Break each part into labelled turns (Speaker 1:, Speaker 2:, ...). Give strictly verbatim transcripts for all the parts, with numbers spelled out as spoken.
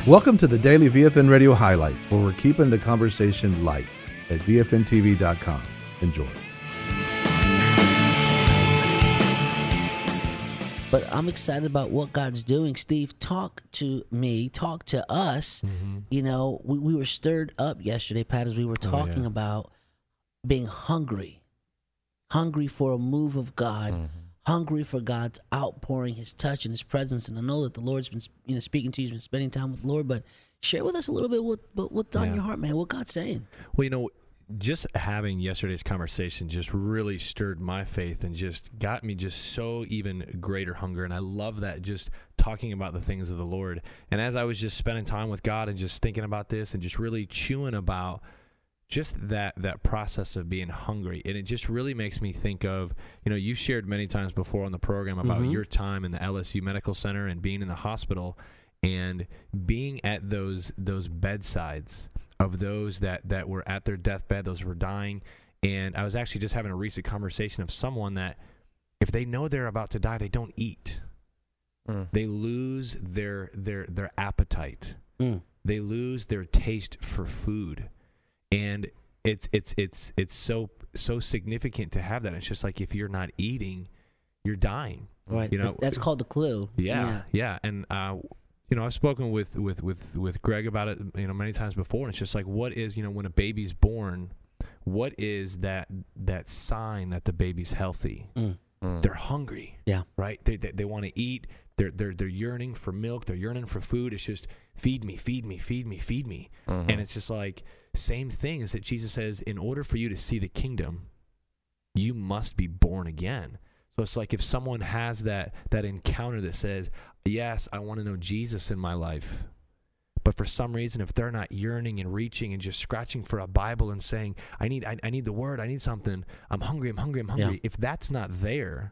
Speaker 1: Welcome to the Daily V F N Radio Highlights, where we're keeping the conversation light at V F N T V dot com. Enjoy.
Speaker 2: But I'm excited about what God's doing. Steve, talk to me, talk to us.
Speaker 3: Mm-hmm.
Speaker 2: You know, we, we were stirred up yesterday, Pat, as we were talking
Speaker 3: oh, yeah.
Speaker 2: about being hungry, hungry for a move of God,
Speaker 3: Mm-hmm.
Speaker 2: hungry for God's outpouring, His touch and His presence. And I know that the Lord's been, you know, speaking to you, been spending time with the Lord. But share with us a little bit what, what what's on
Speaker 3: Yeah.
Speaker 2: your heart, man. What God's saying.
Speaker 3: Well, you know, just having yesterday's conversation just really stirred my faith and just got me just so even greater hunger. And I love that, just talking about the things of the Lord. And as I was just spending time with God and just thinking about this and just really chewing about just that that process of being hungry, and it just really makes me think of, you know, you've shared many times before on the program about
Speaker 2: Mm-hmm.
Speaker 3: your time in the L S U Medical Center and being in the hospital and being at those those bedsides of those that, that were at their deathbed, those who were dying. And I was actually just having a recent conversation of someone that if they know they're about to die, they don't eat.
Speaker 4: Mm.
Speaker 3: They lose their their their appetite.
Speaker 2: Mm.
Speaker 3: They lose their taste for food. And it's it's it's it's so so significant to have that. It's just like if you're not eating, you're dying.
Speaker 2: Right.
Speaker 3: You know,
Speaker 2: That's called the clue.
Speaker 3: yeah, yeah, and uh, you know, I've spoken with, with, with, with Greg about it, you know, many times before. And it's just like, what is, you know, when a baby's born, what is that that sign that the baby's healthy?
Speaker 2: Mm.
Speaker 4: Mm.
Speaker 3: They're hungry.
Speaker 2: Yeah.
Speaker 3: Right. They they, they want to eat. They're they're they're yearning for milk. They're yearning for food. It's just feed me, feed me, feed me, feed me.
Speaker 4: Mhm.
Speaker 3: And it's just like same thing is that Jesus says, in order for you to see the kingdom, you must be born again. So it's like if someone has that that encounter that says, yes, I want to know Jesus in my life, but for some reason, if they're not yearning and reaching and just scratching for a Bible and saying, I need I, I need the word, I need something, I'm hungry, I'm hungry, I'm hungry.
Speaker 2: Yeah.
Speaker 3: If that's not there,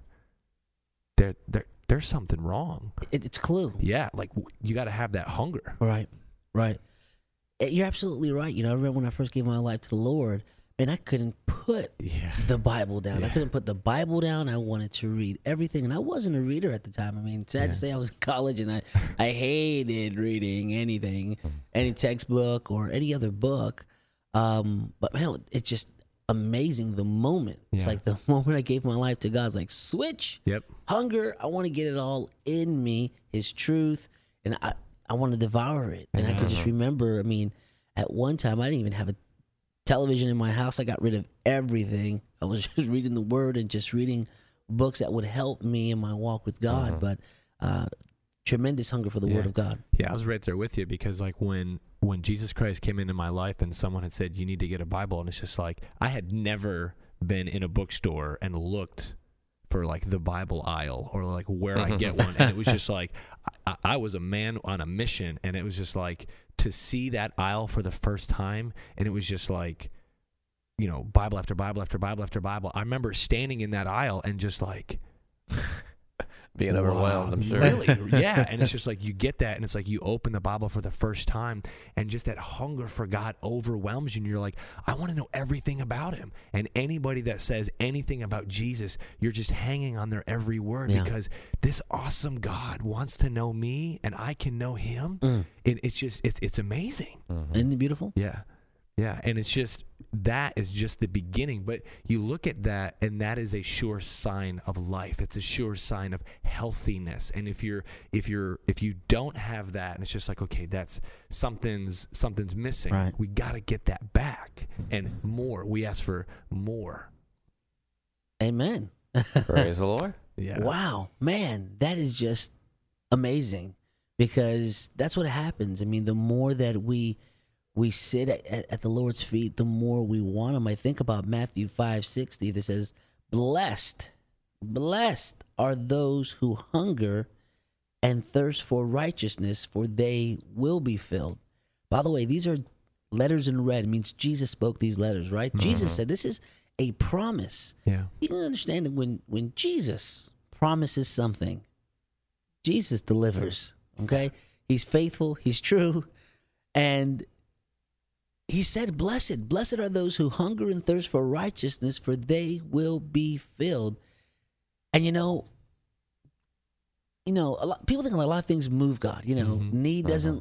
Speaker 3: there there there's something wrong.
Speaker 2: It, it's a clue.
Speaker 3: Yeah, like w- you got to have that hunger.
Speaker 2: Right, right. Eh, You're absolutely right. You know, I remember when I first gave my life to the Lord, man, I couldn't put
Speaker 3: Yeah.
Speaker 2: the Bible down. I
Speaker 3: Yeah.
Speaker 2: couldn't put the Bible down. I wanted to read everything, and I wasn't a reader at the time. I mean, sad
Speaker 3: Yeah.
Speaker 2: to say, I was in college, and I, I hated reading anything, any textbook or any other book. Um, but man, it's just amazing the moment. It's
Speaker 3: Yeah.
Speaker 2: like the moment I gave my life to God, it's like switch.
Speaker 3: Yep.
Speaker 2: Hunger. I want to get it all in me, His truth, and I, I want to devour it. And I could just remember, I mean, at one time, I didn't even have a television in my house. I got rid of everything. I was just reading the Word and just reading books that would help me in my walk with God. But uh, tremendous hunger for the
Speaker 3: Yeah.
Speaker 2: Word of God.
Speaker 3: Yeah, I was right there with you because like when when Jesus Christ came into my life and someone had said you need to get a Bible, and it's just like I had never been in a bookstore and looked for like the Bible aisle or like where I get one, and it was just like I, I was a man on a mission, and it was just like to see that aisle for the first time, and it was just like, you know, Bible after Bible after Bible after Bible. I remember standing in that aisle and just like
Speaker 4: Being overwhelmed, I'm sure.
Speaker 3: Really? Yeah. And it's just like you get that, and it's like you open the Bible for the first time, and just that hunger for God overwhelms you, and you're like, I want to know everything about Him. And anybody that says anything about Jesus, you're just hanging on their every word
Speaker 2: Yeah.
Speaker 3: because this awesome God wants to know me, and I can know Him.
Speaker 2: Mm.
Speaker 3: And it's just, it's it's amazing.
Speaker 2: Isn't it beautiful?
Speaker 3: Yeah. Yeah. And it's just, that is just the beginning. But you look at that, and that is a sure sign of life. It's a sure sign of healthiness. And if you're, if you're, if you don't have that, and it's just like, okay, that's something's, something's missing.
Speaker 2: Right.
Speaker 3: We got to get that back and more. We ask for more.
Speaker 2: Amen.
Speaker 4: Praise the Lord.
Speaker 3: Yeah.
Speaker 2: Wow, man, that is just amazing because that's what happens. I mean, the more that we we sit at, at, at the Lord's feet, the more we want Him. I think about Matthew five sixty that says, "Blessed, blessed are those who hunger and thirst for righteousness, for they will be filled." By the way, these are letters in red. It means Jesus spoke these letters, right? Jesus said this is a promise.
Speaker 3: Yeah.
Speaker 2: You can understand that when, when Jesus promises something, Jesus delivers, okay? He's faithful, He's true, and He said, blessed, blessed are those who hunger and thirst for righteousness, for they will be filled. And you know, you know, a lot, people think a lot of things move God. You know,
Speaker 3: Mhm.
Speaker 2: need doesn't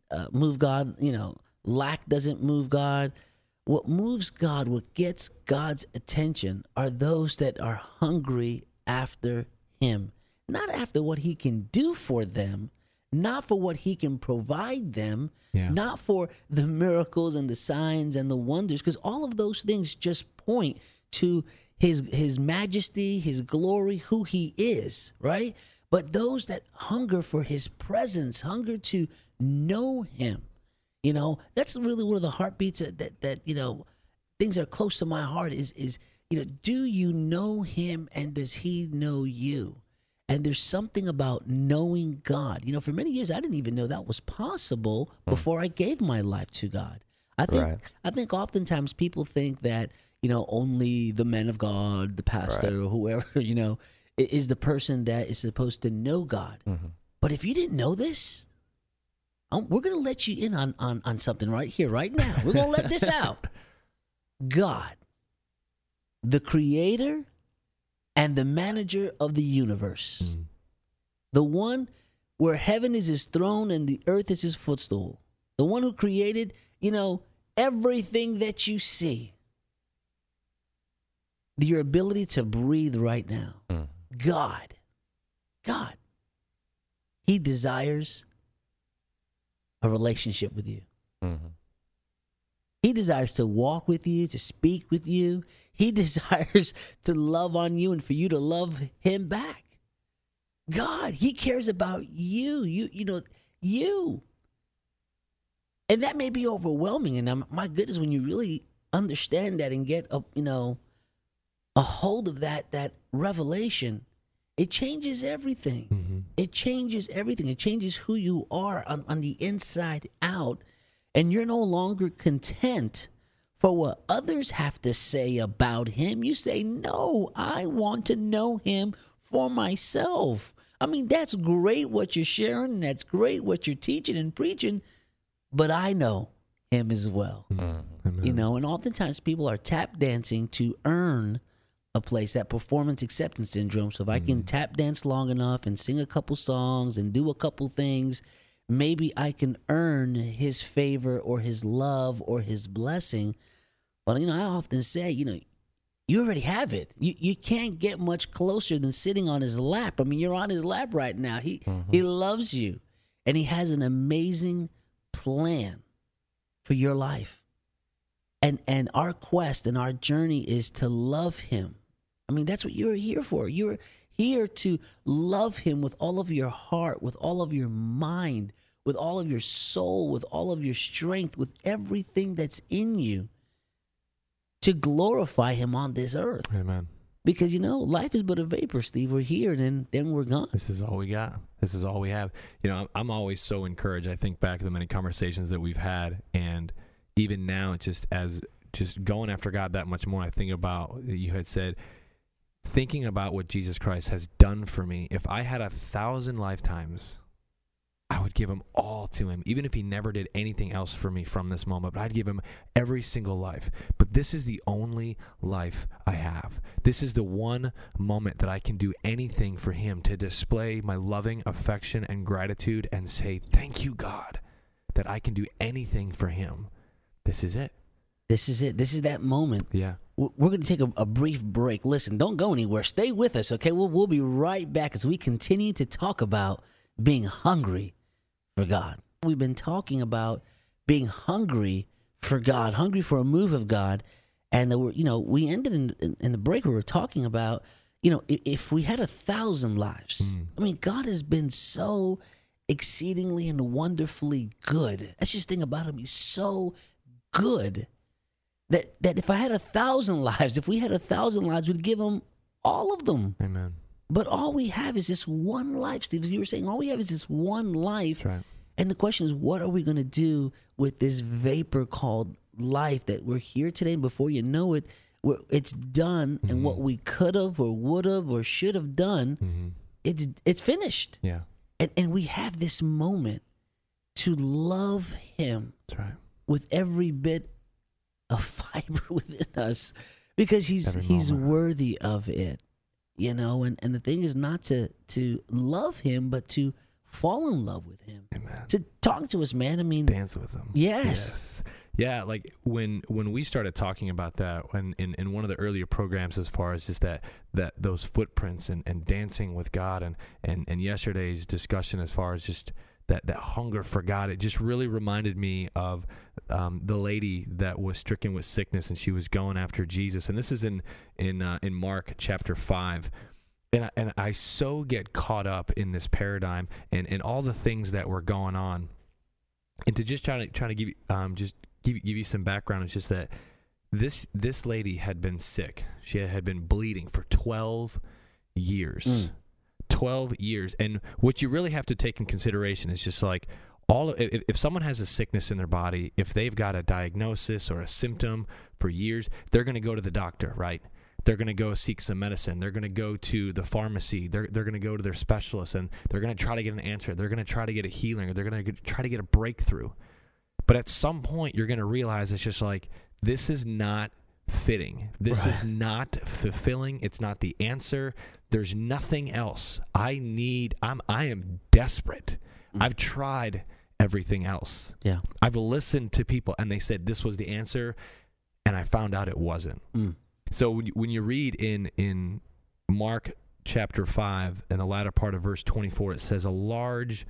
Speaker 2: uh, move God. You know, lack doesn't move God. What moves God, what gets God's attention, are those that are hungry after Him, not after what He can do for them, not for what He can provide them,
Speaker 3: Yeah.
Speaker 2: not for the miracles and the signs and the wonders, because all of those things just point to His His majesty, His glory, who He is, right? But those that hunger for His presence, hunger to know Him, you know, that's really one of the heartbeats that, that, that you know, things that are close to my heart is, is, you know, do you know Him and does He know you? And there's something about knowing God. You know, for many years, I didn't even know that was possible before I gave my life to God. I think,
Speaker 4: Right.
Speaker 2: I think oftentimes people think that, you know, only the man of God, the pastor,
Speaker 4: Right.
Speaker 2: or whoever, you know, i- is the person that is supposed to know God.
Speaker 4: Mm-hmm.
Speaker 2: But if you didn't know this, um, we're going to let you in on, on, on something right here, right now. We're going to let this out. God, the creator and the manager of the universe,
Speaker 3: Mm.
Speaker 2: the one where heaven is His throne and the earth is His footstool, the one who created, you know, everything that you see, your ability to breathe right now.
Speaker 4: Mm.
Speaker 2: God, God, He desires a relationship with you.
Speaker 4: Mm-hmm.
Speaker 2: He desires to walk with you, to speak with you. He desires to love on you and for you to love Him back. God, He cares about you. You, you know, you. And that may be overwhelming. And um, my goodness, when you really understand that and get a, you know, a hold of that, that revelation, it changes everything.
Speaker 3: Mm-hmm.
Speaker 2: It changes everything. It changes who you are on, on the inside out. And you're no longer content for what others have to say about Him. You say, no, I want to know Him for myself. I mean, that's great what you're sharing, and that's great what you're teaching and preaching, but I know Him as well.
Speaker 3: Amen.
Speaker 2: You know, and oftentimes people are tap dancing to earn a place, that performance acceptance syndrome. So if I can tap dance long enough and sing a couple songs and do a couple things, maybe I can earn His favor or His love or His blessing. But, you know, I often say, you know, you already have it. You you can't get much closer than sitting on His lap. I mean, you're on His lap right now. He
Speaker 4: Mm-hmm.
Speaker 2: He loves you, and He has an amazing plan for your life. And and our quest and our journey is to love Him. I mean, that's what you're here for. You're here to love Him with all of your heart, with all of your mind, with all of your soul, with all of your strength, with everything that's in you, to glorify Him on this earth.
Speaker 3: Amen.
Speaker 2: Because, you know, life is but a vapor, Steve. We're here, and then, then we're gone.
Speaker 3: This is all we got. This is all we have. You know, I'm, I'm always so encouraged. I think back to the many conversations that we've had, and even now, just as just going after God that much more, I think about, you had said, thinking about what Jesus Christ has done for me. If I had a thousand lifetimes, I would give Him all to Him, even if He never did anything else for me from this moment. But I'd give Him every single life. But this is the only life I have. This is the one moment that I can do anything for Him, to display my loving affection and gratitude and say, thank you, God, that I can do anything for Him. This is it.
Speaker 2: This is it. This is that moment.
Speaker 3: Yeah.
Speaker 2: We're going to take a, a brief break. Listen, don't go anywhere. Stay with us, okay? We'll, we'll be right back as we continue to talk about being hungry for God. We've been talking about being hungry for God, hungry for a move of God. And, we're, you know, we ended in, in, in the break where we were talking about, you know, if, if we had a thousand lives,
Speaker 3: Mm.
Speaker 2: I mean, God has been so exceedingly and wonderfully good. That's just the thing about Him. He's so good. That that if I had a thousand lives, if we had a thousand lives, we'd give Him all of them.
Speaker 3: Amen.
Speaker 2: But all we have is this one life, Steve. You were saying all we have is this one life.
Speaker 3: That's right.
Speaker 2: And the question is, what are we going to do with this vapor called life that we're here today? And before you know it, we're, it's done.
Speaker 3: Mm-hmm.
Speaker 2: And what we could have or would have or should have done,
Speaker 3: Mm-hmm.
Speaker 2: it's it's finished.
Speaker 3: Yeah.
Speaker 2: And, and we have this moment to love Him
Speaker 3: That's right.
Speaker 2: with every bit of fiber within us, because he's
Speaker 3: Every
Speaker 2: he's
Speaker 3: moment.
Speaker 2: worthy of it, you know. And, and the thing is not to to love Him, but to fall in love with him.
Speaker 3: Amen.
Speaker 2: To talk to us, man. I mean,
Speaker 3: Dance with him.
Speaker 2: Yes.
Speaker 3: Yes. Yeah, like when when we started talking about that when in, in one of the earlier programs, as far as just that that those footprints and, and dancing with God, and, and, and yesterday's discussion as far as just that, that hunger for God, it just really reminded me of um, the lady that was stricken with sickness, and she was going after Jesus. And this is in in uh, in Mark chapter five. And I, and I so get caught up in this paradigm and, and all the things that were going on. And to just try to try to give you um just give give you some background, it's just that this this lady had been sick. She had been bleeding for twelve years.
Speaker 2: Mm.
Speaker 3: twelve years. And what you really have to take in consideration is just like all if, if someone has a sickness in their body, if they've got a diagnosis or a symptom for years, they're going to go to the doctor, right? They're going to go seek some medicine. They're going to go to the pharmacy. They're they're going to go to their specialist, and they're going to try to get an answer. They're going to try to get a healing, or they're going to try to get a breakthrough. But at some point, you're going to realize it's just like, this is not fitting. This
Speaker 2: Right.
Speaker 3: is not fulfilling. It's not the answer. There's nothing else. I need, I'm, I am desperate.
Speaker 2: Mm.
Speaker 3: I've tried everything else.
Speaker 2: Yeah.
Speaker 3: I've listened to people, and they said this was the answer, and I found out it wasn't.
Speaker 2: Mm.
Speaker 3: So when you, when you read in, in Mark chapter five, in the latter part of verse twenty-four, it says, a large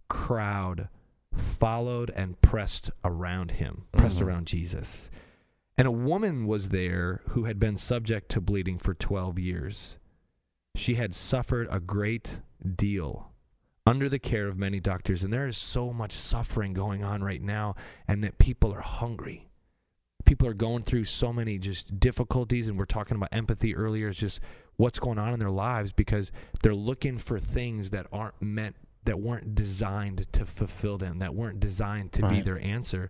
Speaker 3: crowd followed and pressed around him, pressed
Speaker 2: Mhm.
Speaker 3: around Jesus. And a woman was there who had been subject to bleeding for twelve years. She had suffered a great deal under the care of many doctors. And there is so much suffering going on right now, and that people are hungry. People are going through so many just difficulties, and we're talking about empathy earlier. It's just what's going on in their lives, because they're looking for things that aren't meant, that weren't designed to fulfill them, that weren't designed to be
Speaker 2: Right.
Speaker 3: their answer.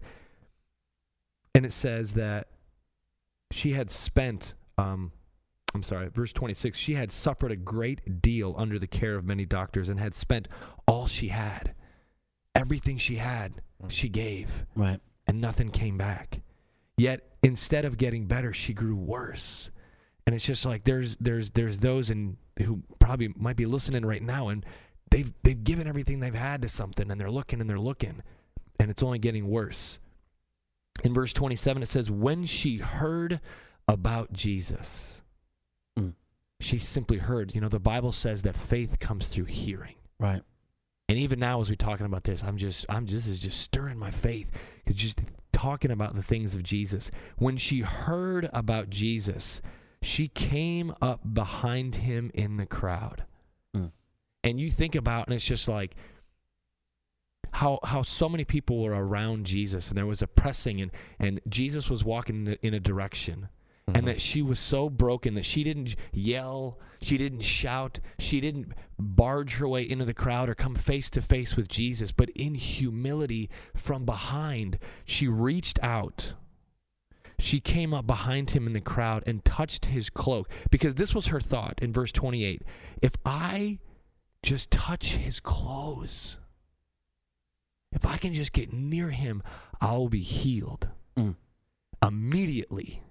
Speaker 3: And it says that she had spent, um, I'm sorry, verse twenty-six, she had suffered a great deal under the care of many doctors, and had spent all she had. Everything she had, she gave,
Speaker 2: Right.
Speaker 3: and nothing came back. Yet instead of getting better, she grew worse. And it's just like there's there's there's those in who probably might be listening right now, and they've they've given everything they've had to something, and they're looking and they're looking, and it's only getting worse. In verse twenty-seven, it says, when she heard about Jesus,
Speaker 2: Mm.
Speaker 3: she simply heard. You know, the Bible says that faith comes through hearing.
Speaker 2: Right.
Speaker 3: And even now, as we're talking about this, I'm just, I'm just, is just stirring my faith. It's just talking about the things of Jesus. When she heard about Jesus, she came up behind him in the crowd.
Speaker 2: Mm.
Speaker 3: And you think about, and it's just like how how so many people were around Jesus, and there was a pressing, and and Jesus was walking in a, in a direction.
Speaker 4: Mm-hmm.
Speaker 3: And that she was so broken that she didn't yell, she didn't shout, she didn't barge her way into the crowd or come face to face with Jesus, but in humility from behind, she reached out. She came up behind him in the crowd and touched his cloak, because this was her thought in verse twenty-eight. If I just touch his clothes, if I can just get near him, I'll be healed.
Speaker 2: Mm.
Speaker 3: Immediately,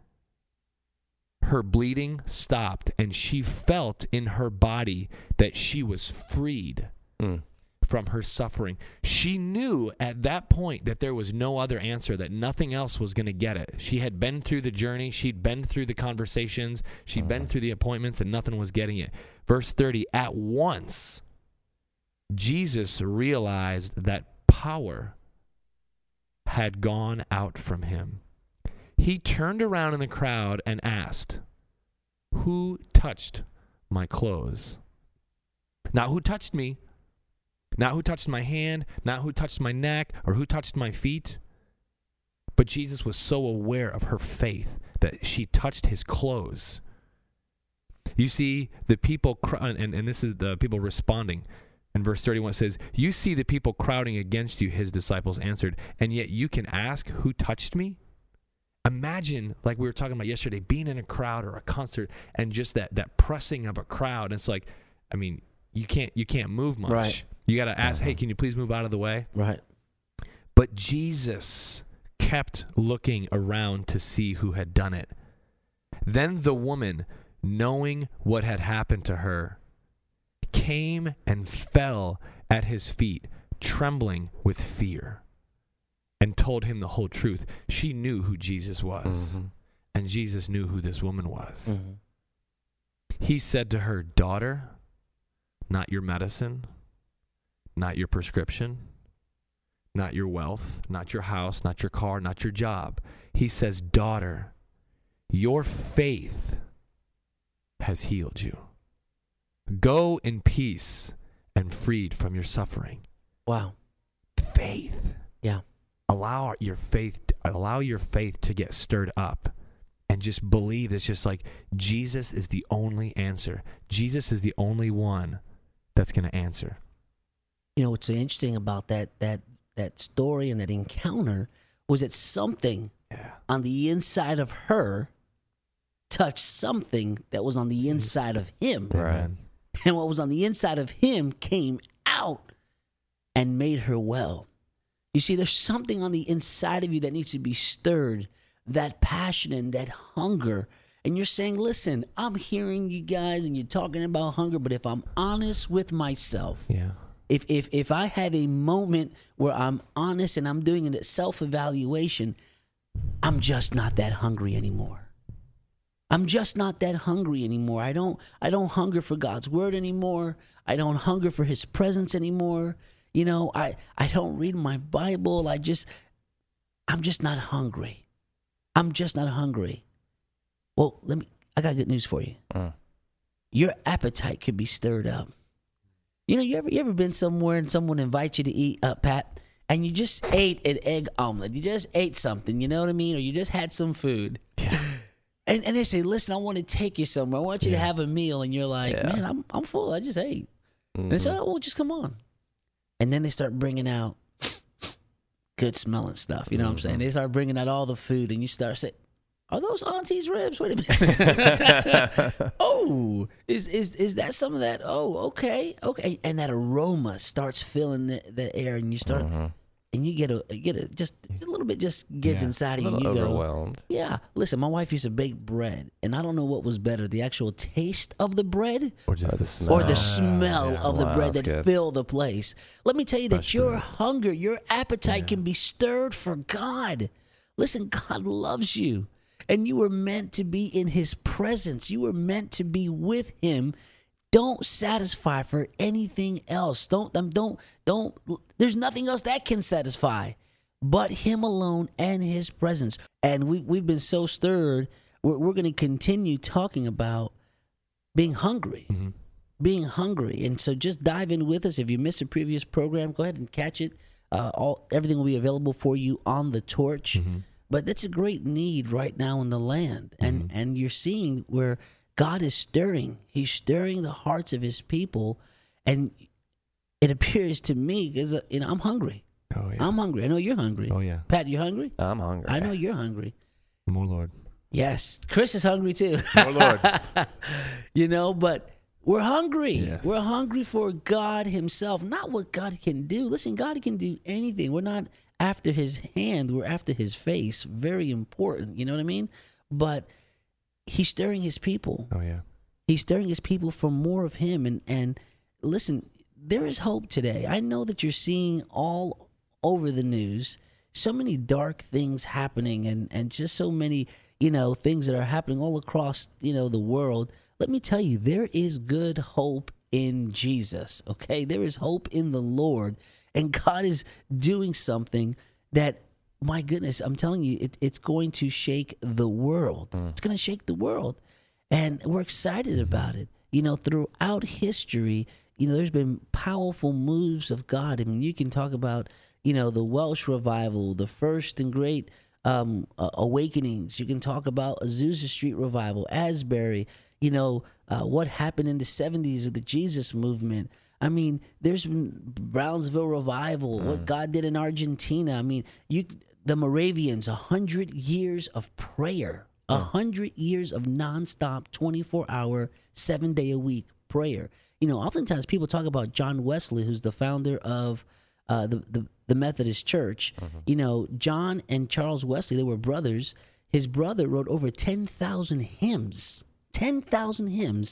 Speaker 3: her bleeding stopped, and she felt in her body that she was freed
Speaker 4: Mm.
Speaker 3: from her suffering. She knew at that point that there was no other answer, that nothing else was going to get it. She had been through the journey. She'd been through the conversations. She'd been through the appointments, and nothing was getting it. Verse thirty, at once, Jesus realized that power had gone out from him. He turned around in the crowd and asked, who touched my clothes? Not who touched me, not who touched my hand, not who touched my neck, or who touched my feet. But Jesus was so aware of her faith that she touched his clothes. You see the people, cr- and, and this is the people responding. In verse thirty-one, it says, you see the people crowding against you, his disciples answered, and yet you can ask, who touched me? Imagine, like we were talking about yesterday, being in a crowd or a concert, and just that that pressing of a crowd. It's like, I mean, you can't you can't move much.
Speaker 2: Right.
Speaker 3: You got to ask,
Speaker 4: Uh-huh.
Speaker 3: hey, can you please move out of the way?
Speaker 2: Right.
Speaker 3: But Jesus kept looking around to see who had done it. Then the woman, knowing what had happened to her, came and fell at his feet, trembling with fear, and told him the whole truth. She knew who Jesus was,
Speaker 4: Mm-hmm.
Speaker 3: and Jesus knew who this woman was.
Speaker 2: Mm-hmm.
Speaker 3: He said to her, "Daughter, not your medicine, not your prescription, not your wealth, not your house, not your car, not your job." He says, "Daughter, your faith has healed you. Go in peace and freed from your suffering."
Speaker 2: Wow.
Speaker 3: Faith.
Speaker 2: Yeah.
Speaker 3: Allow your faith, allow your faith to get stirred up, and just believe it's just like Jesus is the only answer. Jesus is the only one that's going to answer.
Speaker 2: You know what's so interesting about that that that story and that encounter was that something
Speaker 3: Yeah.
Speaker 2: on the inside of her touched something that was on the inside of him.
Speaker 4: Right.
Speaker 3: Amen.
Speaker 2: And what was on the inside of him came out and made her well. You see, there's something on the inside of you that needs to be stirred, that passion and that hunger. And you're saying, listen, I'm hearing you guys and you're talking about hunger, but if I'm honest with myself,
Speaker 3: Yeah.
Speaker 2: if if if I have a moment where I'm honest and I'm doing a self-evaluation, I'm just not that hungry anymore. I'm just not that hungry anymore. I don't I don't hunger for God's word anymore. I don't hunger for his presence anymore. You know, I, I don't read my Bible. I just I'm just not hungry. I'm just not hungry. Well, let me I got good news for you.
Speaker 4: Mm.
Speaker 2: Your appetite could be stirred up. You know, you ever you ever been somewhere and someone invites you to eat, uh, Pat, and you just ate an egg omelet. You just ate something, you know what I mean? Or you just had some food.
Speaker 4: Yeah.
Speaker 2: And and they say, listen, I want to take you somewhere. I want you
Speaker 3: Yeah.
Speaker 2: to have a meal. And you're like,
Speaker 4: Yeah.
Speaker 2: man, I'm I'm full. I just ate.
Speaker 4: Mm-hmm.
Speaker 2: And they say, oh, well, just come on. And then they start bringing out good smelling stuff. You know what I'm saying? They start bringing out all the food, and you start saying, are those auntie's ribs? Wait a minute. Oh, is is is that some of that? Oh, okay, okay. And that aroma starts filling the, the air, and you start,
Speaker 4: Mm-hmm.
Speaker 2: and you get a you get a just, just a little bit just gets
Speaker 3: Yeah.
Speaker 2: inside
Speaker 4: A
Speaker 2: of you.
Speaker 4: little
Speaker 2: And you go,
Speaker 4: overwhelmed.
Speaker 2: yeah. Listen, my wife used to bake bread, and I don't know what was better, the actual taste of the bread
Speaker 3: Or just
Speaker 4: Or
Speaker 3: the
Speaker 4: the
Speaker 3: smell.
Speaker 2: or the
Speaker 4: Ah,
Speaker 2: smell
Speaker 3: yeah.
Speaker 2: of the
Speaker 4: Wow,
Speaker 2: bread
Speaker 4: that's
Speaker 2: that
Speaker 4: good.
Speaker 2: filled the place. Let me tell you that
Speaker 3: Fresh
Speaker 2: your
Speaker 3: bread.
Speaker 2: hunger, your appetite
Speaker 3: Yeah.
Speaker 2: can be stirred for God. Listen, God loves you, and you were meant to be in his presence. You were meant to be with him. Don't satisfy for anything else. Don't um, don't don't there's nothing else that can satisfy but him alone and his presence. And we we've been so stirred. We're, we're going to continue talking about being hungry.
Speaker 3: Mhm.
Speaker 2: Being hungry. And so just dive in with us. If you missed a previous program, go ahead and catch it. Uh, all everything will be available for you on the Torch.
Speaker 3: Mhm.
Speaker 2: But that's a great need right now in the land. And and you're seeing where God is stirring. He's stirring the hearts of his people. And it appears to me, because you know, I'm hungry.
Speaker 3: Oh yeah.
Speaker 2: I'm hungry. I know you're hungry.
Speaker 3: Oh yeah.
Speaker 2: Pat, you hungry?
Speaker 4: I'm hungry.
Speaker 2: I know you're hungry.
Speaker 3: More Lord.
Speaker 2: Yes. Chris is hungry too.
Speaker 3: More Lord.
Speaker 2: You know, but we're hungry.
Speaker 3: Yes.
Speaker 2: We're hungry for God himself, not what God can do. Listen, God can do anything. We're not after his hand, we're after his face. Very important. You know what I mean? But he's stirring his people.
Speaker 3: Oh yeah.
Speaker 2: He's stirring his people for more of him. And, and listen, there is hope today. I know that you're seeing all over the news so many dark things happening and, and just so many, you know, things that are happening all across, you know, the world. Let me tell you, there is good hope in Jesus, okay? There is hope in the Lord, and God is doing something that, my goodness, I'm telling you, it, it's going to shake the world. It's going to shake the world, and we're excited about it. You know, throughout history, you know, there's been powerful moves of God. I mean, you can talk about, you know, the Welsh revival, the first and great um, uh, awakenings. You can talk about Azusa Street revival, Asbury, you know, uh, what happened in the seventies with the Jesus movement. I mean, there's been Brownsville revival, what God did in Argentina. I mean, you, the Moravians, a hundred years of prayer, a hundred years of nonstop, twenty-four hour, seven day a week prayer. You know, oftentimes people talk about John Wesley, who's the founder of uh, the, the the Methodist Church. You know, John and Charles Wesley, they were brothers. His brother wrote over ten thousand hymns, ten thousand hymns.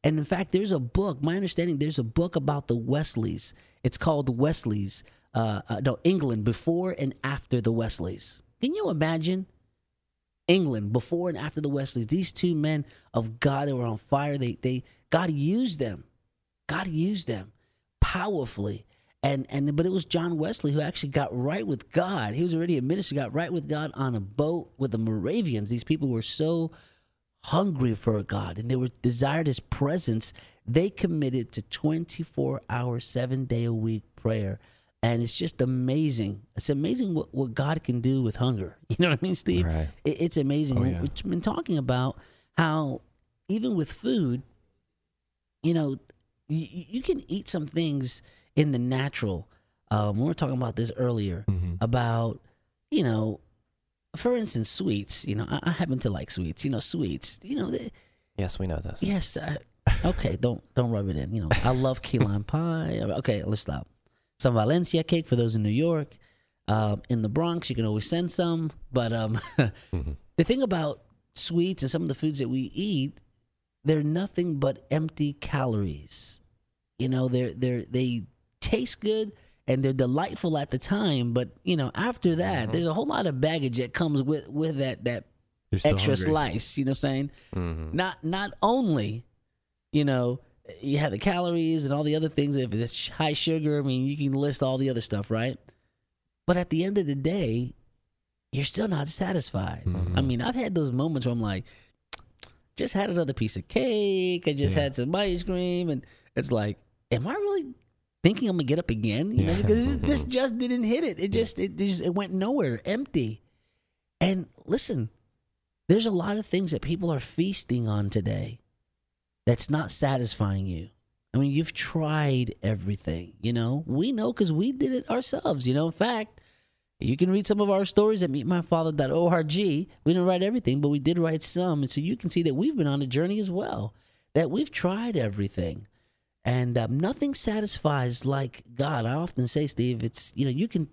Speaker 2: And in fact, there's a book, my understanding, there's a book about the Wesleys. It's called Wesley's, uh, uh, no, England, before and after the Wesleys. Can you imagine England before and after the Wesleys? These two men of God that were on fire, they, they, God used them. God used them powerfully. And, and but it was John Wesley who actually got right with God. He was already a minister, got right with God on a boat with the Moravians. These people were so hungry for God, and they were desired his presence. They committed to twenty-four hour, seven day a week prayer. And it's just amazing. It's amazing what, what God can do with hunger. You know what I mean, Steve?
Speaker 4: Right.
Speaker 2: It, it's amazing.
Speaker 3: Oh, yeah.
Speaker 2: We've been talking about how even with food, you know, you, you can eat some things in the natural. Um, we were talking about this earlier
Speaker 3: Mhm.
Speaker 2: about, you know, for instance, sweets. You know, I, I happen to like sweets. You know, sweets. You know, they,
Speaker 4: Yes, we know this.
Speaker 2: yes. I, okay, don't don't rub it in. You know, I love key lime pie. Okay, let's stop. Some Valencia cake for those in New York. Uh, in the Bronx, you can always send some. But um,
Speaker 4: Mhm.
Speaker 2: the thing about sweets and some of the foods that we eat, they're nothing but empty calories. You know, they're they're they taste good and they're delightful at the time, but you know, after that,
Speaker 4: Mhm.
Speaker 2: there's a whole lot of baggage that comes with with that that
Speaker 3: You're still
Speaker 2: extra
Speaker 3: hungry.
Speaker 2: slice. You know what I'm saying?
Speaker 4: Mhm.
Speaker 2: Not not only, you know, you have the calories and all the other things. If it's high sugar, I mean, you can list all the other stuff, right? But at the end of the day, you're still not satisfied.
Speaker 3: Mhm.
Speaker 2: I mean, I've had those moments where I'm like, just had another piece of cake. I just
Speaker 3: Yeah.
Speaker 2: had some ice cream, and it's like, am I really thinking I'm gonna get up again? You know,
Speaker 3: Yeah.
Speaker 2: because this, this just didn't hit it. It just it just it went nowhere, empty. And listen, there's a lot of things that people are feasting on today that's not satisfying you. I mean, you've tried everything, you know. We know because we did it ourselves, you know. In fact, you can read some of our stories at meet my father dot org. We didn't write everything, but we did write some. And so you can see that we've been on a journey as well, that we've tried everything. And um, nothing satisfies like God. I often say, Steve, it's, you know, you can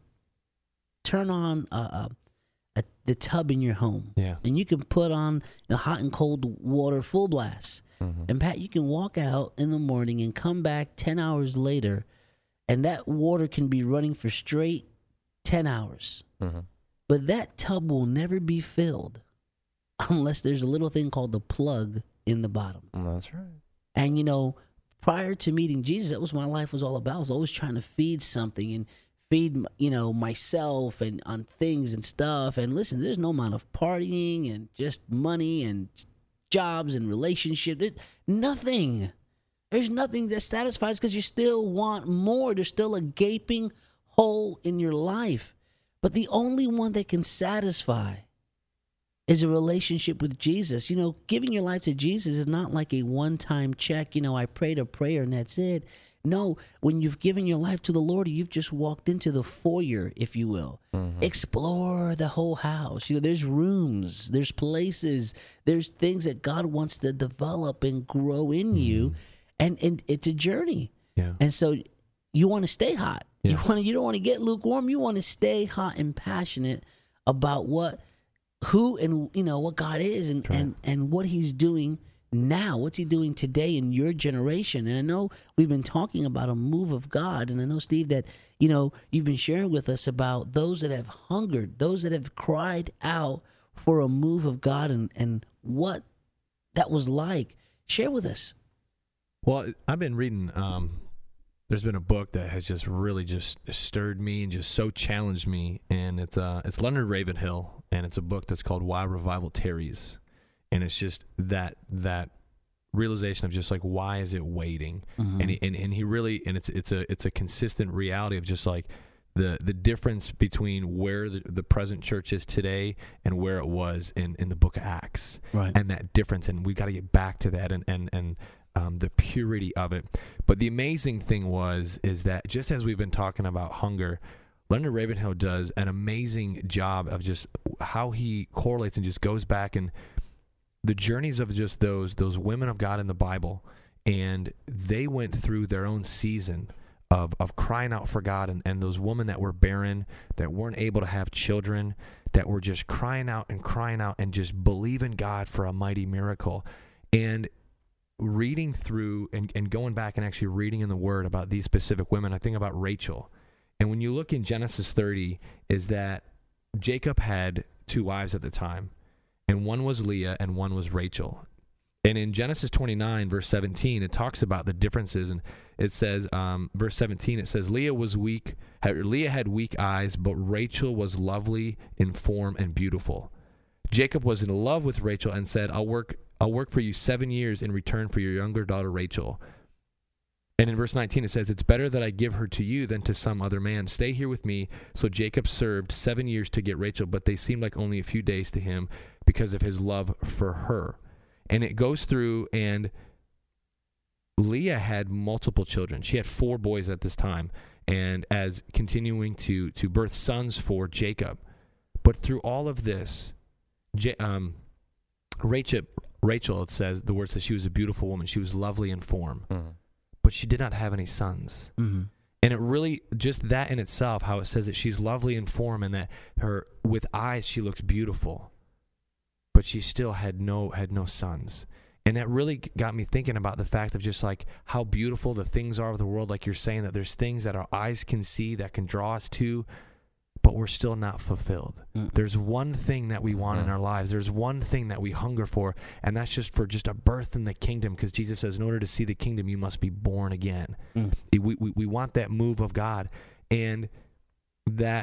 Speaker 2: turn on a, a, a, the tub in your home.
Speaker 3: Yeah.
Speaker 2: And you can put on you know, hot and cold water full blast.
Speaker 4: Mhm.
Speaker 2: And Pat, you can walk out in the morning and come back ten hours later, and that water can be running for straight ten hours.
Speaker 4: Mhm.
Speaker 2: But that tub will never be filled unless there's a little thing called the plug in the bottom.
Speaker 4: That's right.
Speaker 2: And, you know, prior to meeting Jesus, that was what my life was all about. I was always trying to feed something and feed, you know, myself and on things and stuff. And listen, there's no amount of partying and just money and jobs and relationships. It, nothing. There's nothing that satisfies because you still want more. There's still a gaping hole in your life. But the only one that can satisfy is a relationship with Jesus. You know, giving your life to Jesus is not like a one-time check. You know, I prayed a prayer and that's it. No, when you've given your life to the Lord, you've just walked into the foyer, if you will.
Speaker 4: Mhm.
Speaker 2: Explore the whole house. You know, there's rooms, there's places, there's things that God wants to develop and grow in you. And, and it's a journey.
Speaker 3: Yeah.
Speaker 2: And so you want to stay hot. You
Speaker 3: Yeah.
Speaker 2: want to, you don't want to get lukewarm. You want to stay hot and passionate about what, who, and you know what God is, and
Speaker 3: Right.
Speaker 2: and and what He's doing now. What's He doing today in your generation? And I know we've been talking about a move of God, and I know, Steve, that you know you've been sharing with us about those that have hungered, those that have cried out for a move of God, and and what that was like. Share with us.
Speaker 3: Well, I've been reading. Um, there's been a book that has just really just stirred me and just so challenged me, and it's uh it's Leonard Ravenhill, and it's a book that's called Why Revival Tarries, and it's just that that realization of just like why is it waiting,
Speaker 2: Mhm.
Speaker 3: and he, and and he really and it's it's a it's a consistent reality of just like the the difference between where the, the present church is today and where it was in in the book of Acts,
Speaker 2: Right.
Speaker 3: and that difference, and we got to get back to that and and and um, the purity of it. But the amazing thing was is that just as we've been talking about hunger, Leonard Ravenhill does an amazing job of just how he correlates and just goes back and the journeys of just those those women of God in the Bible, and they went through their own season of of crying out for God, and, and those women that were barren, that weren't able to have children, that were just crying out and crying out and just believing God for a mighty miracle. And reading through and, and going back and actually reading in the Word about these specific women, I think about Rachel. And when you look in Genesis thirty, is that Jacob had two wives at the time, and one was Leah and one was Rachel. And in Genesis twenty-nine, verse seventeen, it talks about the differences, and it says, um, verse seventeen, it says, Leah was weak, had, Leah had weak eyes, but Rachel was lovely in form and beautiful. Jacob was in love with Rachel and said, I'll work, I'll work for you seven years in return for your younger daughter Rachel. And in verse nineteen, it says, it's better that I give her to you than to some other man. Stay here with me. So Jacob served seven years to get Rachel, but they seemed like only a few days to him because of his love for her. And it goes through, and Leah had multiple children. She had four boys at this time, and as continuing to, to birth sons for Jacob. But through all of this, J- um, Rachel, Rachel, it says, the word says she was a beautiful woman. She was lovely in form, mm-hmm. but she did not have any sons. Mm-hmm. And it really, just that in itself, how it says that she's lovely in form and that her, with eyes, she looks beautiful. But she still had no had no sons. And that really got me thinking about the fact of just like how beautiful the things are of the world, like you're saying, that there's things that our eyes can see that can draw us to, but we're still not fulfilled. Mm. There's one thing that we want mm. in our lives. There's one thing that we hunger for, and that's just for just a birth in the kingdom, because Jesus says in order to see the kingdom, you must be born again. Mm. We, we, we want that move of God. And that,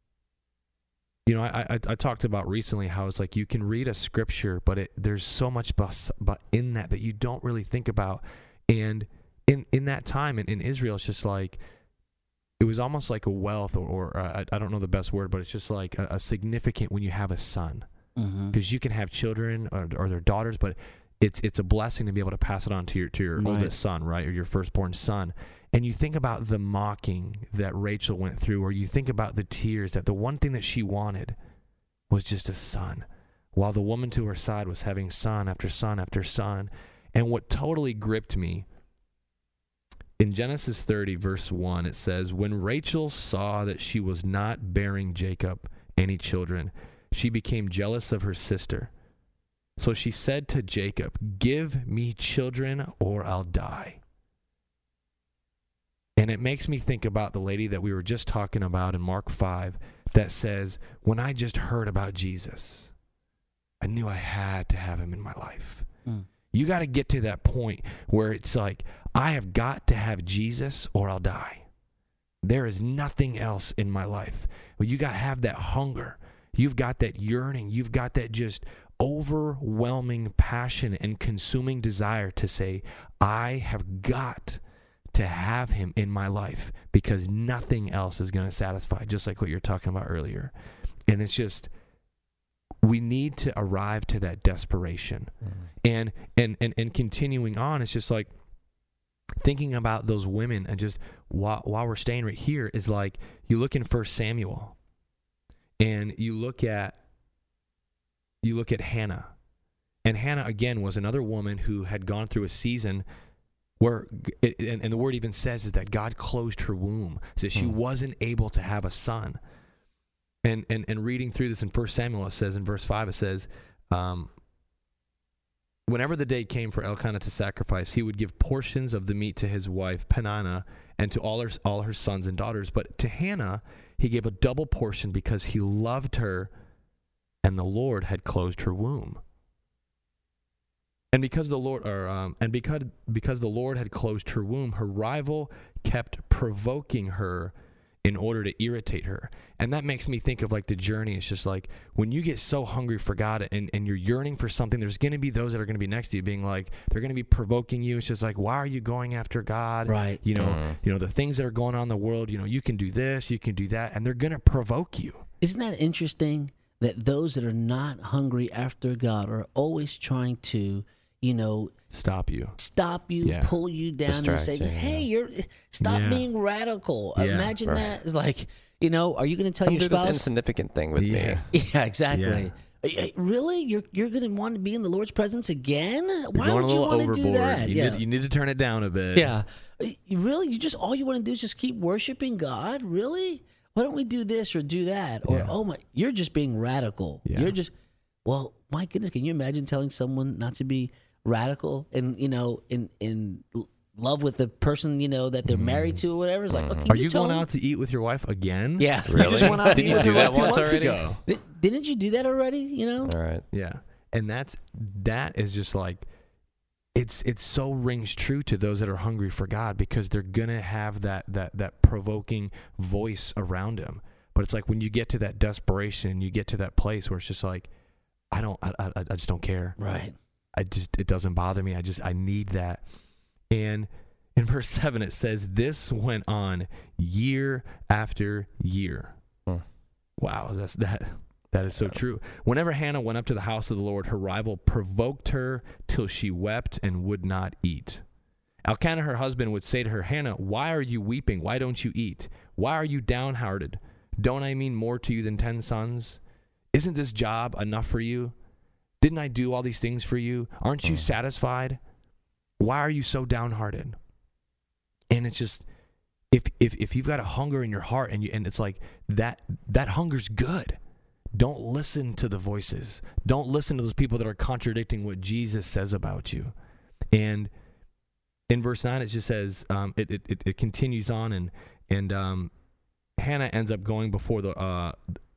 Speaker 3: you know, I, I I talked about recently how it's like you can read a scripture, but it, there's so much bus, but in that that you don't really think about. And in, in that time in, in Israel, it's just like, it was almost like a wealth, or, or uh, I, I don't know the best word, but it's just like a, a significant when you have a son. Because mm-hmm. you can have children or, or their daughters, but it's it's a blessing to be able to pass it on to your to your right. oldest son, right, or your firstborn son. And you think about the mocking that Rachel went through, or you think about the tears, that the one thing that she wanted was just a son, while the woman to her side was having son after son after son. And what totally gripped me, in Genesis thirty, verse one, it says, when Rachel saw that she was not bearing Jacob any children, she became jealous of her sister. So she said to Jacob, give me children or I'll die. And it makes me think about the lady that we were just talking about in Mark five that says, when I just heard about Jesus, I knew I had to have him in my life. Mm. You got to get to that point where it's like, I have got to have Jesus or I'll die. There is nothing else in my life. Well, you got to have that hunger. You've got that yearning. You've got that just overwhelming passion and consuming desire to say, I have got to have him in my life, because nothing else is going to satisfy, just like what you're talking about earlier. And it's just, we need to arrive to that desperation. Mm-hmm. And, and, and, and continuing on, it's just like thinking about those women, and just while, while we're staying right here, is like, you look in First Samuel and you look at, you look at Hannah. And Hannah, again, was another woman who had gone through a season where, it, and, and the word even says is that God closed her womb, so she mm. wasn't able to have a son. And, and and reading through this in First Samuel, it says in verse five, it says, um, whenever the day came for Elkanah to sacrifice, he would give portions of the meat to his wife Peninnah and to all her all her sons and daughters. But to Hannah, he gave a double portion because he loved her, and the Lord had closed her womb. And because the Lord, or um, and because because the Lord had closed her womb, her rival kept provoking her in order to irritate her. And that makes me think of like the journey. It's just like when you get so hungry for God and, and you're yearning for something, there's going to be those that are going to be next to you being like, they're going to be provoking you. It's just like, why are you going after God?
Speaker 2: Right.
Speaker 3: You know,
Speaker 4: mm.
Speaker 3: you know, the things that are going on in the world, you know, you can do this, you can do that, and they're going to provoke you.
Speaker 2: Isn't that interesting that those that are not hungry after God are always trying to, you know,
Speaker 3: stop you,
Speaker 2: stop you,
Speaker 3: yeah.
Speaker 2: pull you down,
Speaker 4: Distract
Speaker 2: and say,
Speaker 4: you,
Speaker 2: "Hey,
Speaker 4: yeah.
Speaker 2: you're stop
Speaker 3: yeah.
Speaker 2: being radical."
Speaker 3: Yeah,
Speaker 2: Imagine
Speaker 4: right.
Speaker 2: that. It's like, you know, are you going to tell
Speaker 4: Come
Speaker 2: your
Speaker 4: do
Speaker 2: spouse
Speaker 4: this insignificant thing with
Speaker 3: yeah.
Speaker 4: me?
Speaker 2: Yeah, exactly. Yeah. Really, you're you're going to want to be in the Lord's presence again?
Speaker 3: You're
Speaker 2: Why
Speaker 3: going
Speaker 2: would
Speaker 3: a
Speaker 2: you
Speaker 3: little
Speaker 2: want to do
Speaker 3: overboard.
Speaker 2: that?
Speaker 3: You,
Speaker 2: yeah.
Speaker 3: need, you need to turn it down a bit.
Speaker 2: Yeah. Really, you just all you want to do is just keep worshiping God? Really? Why don't we do this or do that? Or
Speaker 3: Yeah.
Speaker 2: oh my, you're just being radical.
Speaker 3: Yeah.
Speaker 2: You're just, well, my goodness, can you imagine telling someone not to be radical and, you know, in in love with the person, you know, that they're married to or whatever. It's like, okay,
Speaker 3: Are you
Speaker 2: tell
Speaker 3: going
Speaker 2: me?
Speaker 3: out to eat with your wife again?
Speaker 2: Yeah.
Speaker 4: Really?
Speaker 3: I just went out to
Speaker 4: Didn't
Speaker 3: eat
Speaker 4: you
Speaker 3: with
Speaker 4: do
Speaker 3: your
Speaker 4: that
Speaker 3: wife two
Speaker 4: once
Speaker 3: months
Speaker 4: already?
Speaker 3: ago.
Speaker 2: Di- Didn't you do that already? You know?
Speaker 4: All right.
Speaker 3: Yeah. And that's that is just like it's it's so rings true to those that are hungry for God, because they're gonna have that that that provoking voice around them. But it's like when you get to that desperation, you get to that place where it's just like, I don't I I, I just don't care.
Speaker 2: Right.
Speaker 3: I just it doesn't bother me. I just I need that. And in verse seven it says, this went on year after year.
Speaker 4: Hmm.
Speaker 3: Wow, that's that that is so true. Whenever Hannah went up to the house of the Lord, her rival provoked her till she wept and would not eat. Elkanah, her husband, would say to her, Hannah, why are you weeping? Why don't you eat? Why are you downhearted? Don't I mean more to you than ten sons? Isn't this job enough for you? Didn't I do all these things for you? Aren't you satisfied? Why are you so downhearted? And it's just, if if if you've got a hunger in your heart and you and it's like that that hunger's good. Don't listen to the voices. Don't listen to those people that are contradicting what Jesus says about you. And in verse nine, it just says, um, it, it it continues on, and and um, Hannah ends up going before the uh,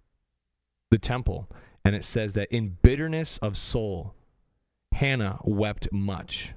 Speaker 3: the temple, and it says that in bitterness of soul, Hannah wept much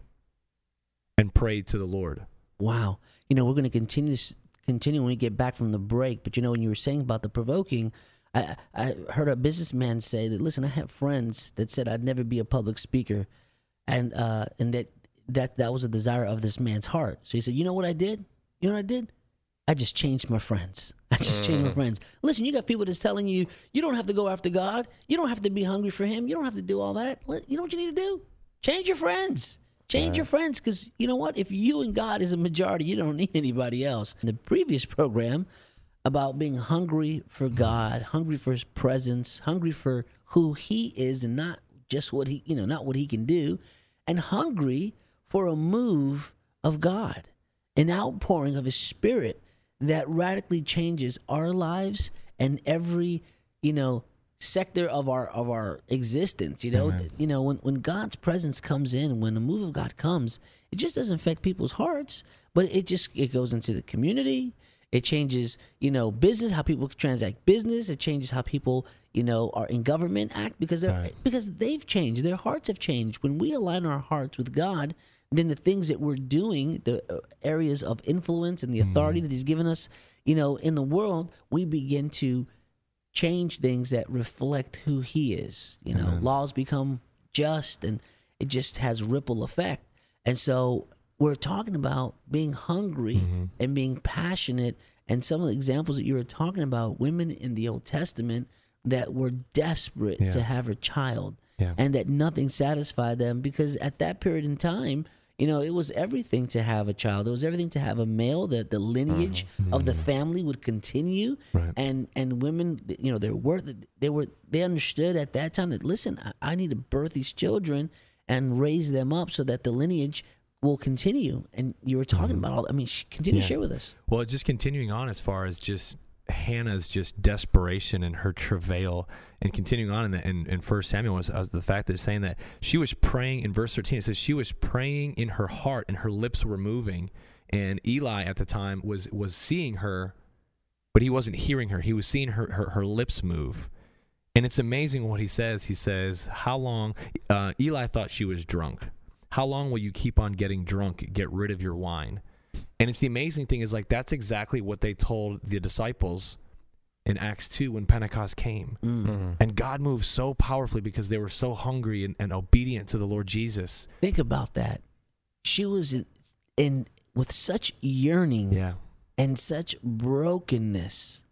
Speaker 3: and prayed to the Lord.
Speaker 2: Wow. You know, we're going to continue this, continue when we get back from the break. But, you know, when you were saying about the provoking, I, I heard a businessman say that, listen, I have friends that said I'd never be a public speaker, and uh, and that, that that was a desire of this man's heart. So he said, you know what I did? You know what I did? I just changed my friends. I just changed my friends. Listen, you got people that's telling you, you don't have to go after God. You don't have to be hungry for him. You don't have to do all that. You know what you need to do? Change your friends. Change
Speaker 4: Right.
Speaker 2: your friends, because you know what? If you and God is a majority, you don't need anybody else. In the previous program about being hungry for God, hungry for his presence, hungry for who he is and not just what he, you know, not what he can do, and hungry for a move of God, an outpouring of his spirit that radically changes our lives and every, you know, sector of our of our existence. You know,
Speaker 3: Amen.
Speaker 2: you know, when when God's presence comes in, when the move of God comes, it just doesn't affect people's hearts, but it just it goes into the community. It changes, you know, business, how people transact business. It changes how people, you know, are in government act, because they're
Speaker 3: Right.
Speaker 2: because they've changed. Their hearts have changed. When we align our hearts with God, then the things that we're doing, the uh, areas of influence and the authority that he's given us, you know, in the world, we begin to change things that reflect who he is. You know,
Speaker 3: Amen.
Speaker 2: laws become just, and it just has ripple effect. And so we're talking about being hungry
Speaker 3: Mm-hmm.
Speaker 2: and being passionate. And some of the examples that you were talking about, women in the Old Testament that were desperate
Speaker 3: Yeah.
Speaker 2: to have a child,
Speaker 3: Yeah.
Speaker 2: and that nothing satisfied them, because at that period in time, you know, it was everything to have a child. It was everything to have a male, that the lineage of the family would continue.
Speaker 3: Right.
Speaker 2: And and women, you know, their worth, they were they understood at that time that, listen, I, I need to birth these children and raise them up so that the lineage will continue. And you were talking about all. I mean, sh- continue to
Speaker 3: Yeah.
Speaker 2: share with us.
Speaker 3: Well, just continuing on as far as just Hannah's just desperation and her travail, and continuing on in the, in, in First Samuel was, was the fact that it's saying that she was praying in verse thirteen. It says she was praying in her heart and her lips were moving. And Eli at the time was was seeing her, but he wasn't hearing her. He was seeing her her, her lips move. And it's amazing what he says. He says, "How long?" Uh, Eli thought she was drunk. How long will you keep on getting drunk? Get rid of your wine. And it's the amazing thing is, like, that's exactly what they told the disciples in Acts two when Pentecost came.
Speaker 4: Mhm.
Speaker 3: And God moved so powerfully because they were so hungry and, and obedient to the Lord Jesus.
Speaker 2: Think about that. She was in, in with such yearning
Speaker 3: Yeah.
Speaker 2: and such brokenness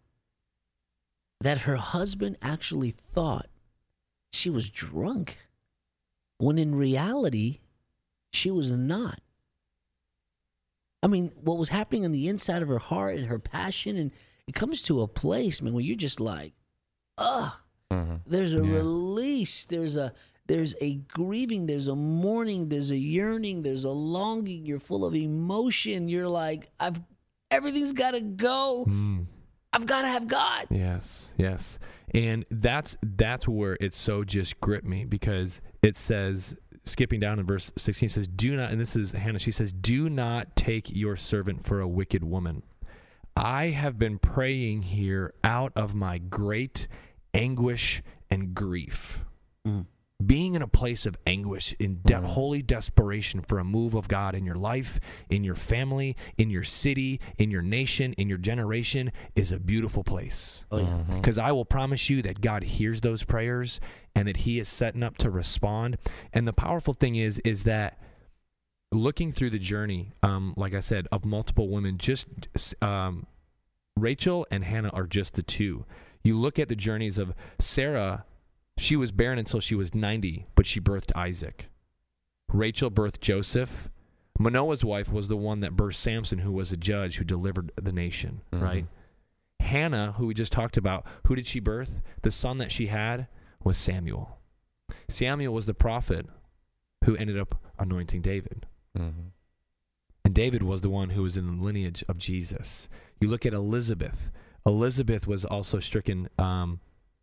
Speaker 2: that her husband actually thought she was drunk, when in reality, she was not. I mean, what was happening on the inside of her heart and her passion, and it comes to a place, man, where you're just like, ugh,
Speaker 4: Mhm.
Speaker 2: there's a
Speaker 3: Yeah.
Speaker 2: release, there's a there's a grieving, there's a mourning, there's a yearning, there's a longing, you're full of emotion, you're like, I've everything's gotta go.
Speaker 3: Mm.
Speaker 2: I've gotta have God.
Speaker 3: Yes, yes. And that's that's where it's so just gripped me, because it says skipping down in verse sixteen, says, do not, and this is Hannah, she says, do not take your servant for a wicked woman. I have been praying here out of my great anguish and grief.
Speaker 2: Mm.
Speaker 3: Being in a place of anguish, in de-
Speaker 4: Mm.
Speaker 3: holy desperation for a move of God in your life, in your family, in your city, in your nation, in your generation, is a beautiful place.
Speaker 2: Oh, yeah.
Speaker 4: Mhm.
Speaker 3: Because I will promise you that God hears those prayers and that he is setting up to respond. And the powerful thing is, is that looking through the journey, um, like I said, of multiple women, just um, Rachel and Hannah are just the two. You look at the journeys of Sarah. She was barren until she was ninety, but she birthed Isaac. Rachel birthed Joseph. Manoah's wife was the one that birthed Samson, who was a judge who delivered the nation,
Speaker 4: Mhm.
Speaker 3: right? Hannah, who we just talked about, who did she birth? The son that she had was Samuel. Samuel was the prophet who ended up anointing David.
Speaker 4: Mhm.
Speaker 3: And David was the one who was in the lineage of Jesus. You look at Elizabeth. Elizabeth was also stricken um,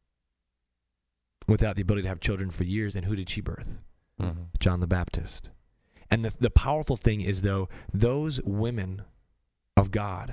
Speaker 3: without the ability to have children for years. And who did she birth?
Speaker 4: Mhm.
Speaker 3: John the Baptist. And the, the powerful thing is, though, those women of God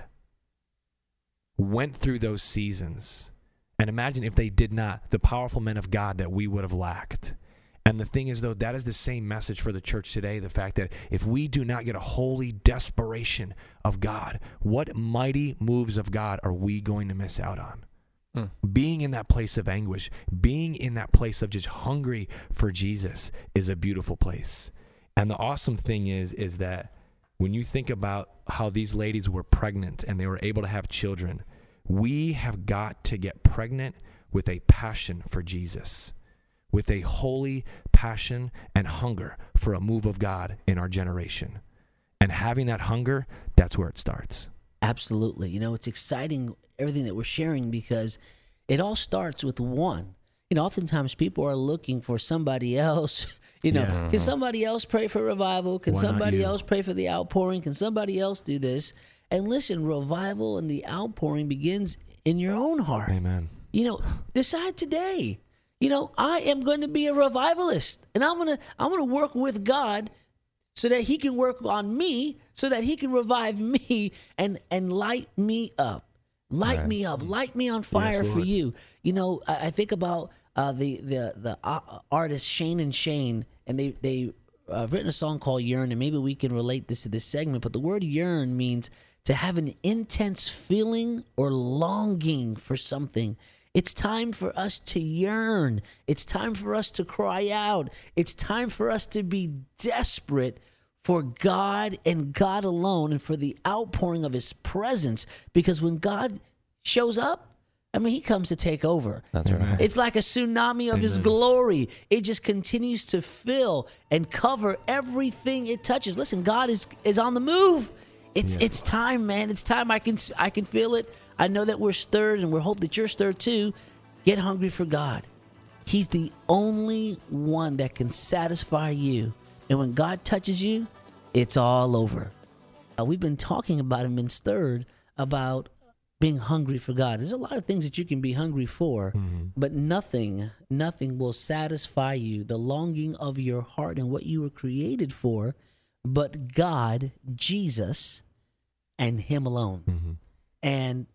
Speaker 3: went through those seasons. And imagine if they did not, the powerful men of God that we would have lacked. And the thing is, though, that is the same message for the church today. The fact that if we do not get a holy desperation of God, what mighty moves of God are we going to miss out on?
Speaker 4: Mm.
Speaker 3: Being in that place of anguish, being in that place of just hungry for Jesus is a beautiful place. And the awesome thing is, is that when you think about how these ladies were pregnant and they were able to have children, we have got to get pregnant with a passion for Jesus, with a holy passion and hunger for a move of God in our generation. And having that hunger, that's where it starts.
Speaker 2: Absolutely. You know, it's exciting, everything that we're sharing, because it all starts with one. You know, oftentimes people are looking for somebody else. You know,
Speaker 3: Yeah.
Speaker 2: can somebody else pray for revival? Can
Speaker 3: Why not
Speaker 2: somebody
Speaker 3: you?
Speaker 2: else pray for the outpouring? Can somebody else do this? And listen, revival and the outpouring begins in your own heart.
Speaker 3: Amen.
Speaker 2: You know, decide today. You know, I am going to be a revivalist, and I'm gonna I'm gonna work with God so that He can work on me, so that He can revive me and and light me up, light
Speaker 4: Right.
Speaker 2: me up, light me on fire for
Speaker 3: Lord.
Speaker 2: you. You know, I, I think about uh, the the the uh, artist Shane and Shane, and they they uh, have written a song called "Yearn," and maybe we can relate this to this segment. But the word "yearn" means to have an intense feeling or longing for something. It's time for us to yearn. It's time for us to cry out. It's time for us to be desperate for God and God alone, and for the outpouring of His presence. Because when God shows up, I mean, He comes to take over.
Speaker 4: That's right.
Speaker 2: It's like a tsunami of His
Speaker 3: Amen.
Speaker 2: glory. It just continues to fill and cover everything it touches. Listen, God is is on the move. It's
Speaker 3: Yes,
Speaker 2: it's time, man. It's time. I can I can feel it. I know that we're stirred, and we hope that you're stirred too. Get hungry for God. He's the only one that can satisfy you. And when God touches you, it's all over. Uh, we've been talking about and been stirred about being hungry for God. There's a lot of things that you can be hungry for, but nothing, nothing will satisfy you, the longing of your heart and what you were created for, but God, Jesus, and Him alone.
Speaker 3: Mm-hmm.
Speaker 2: And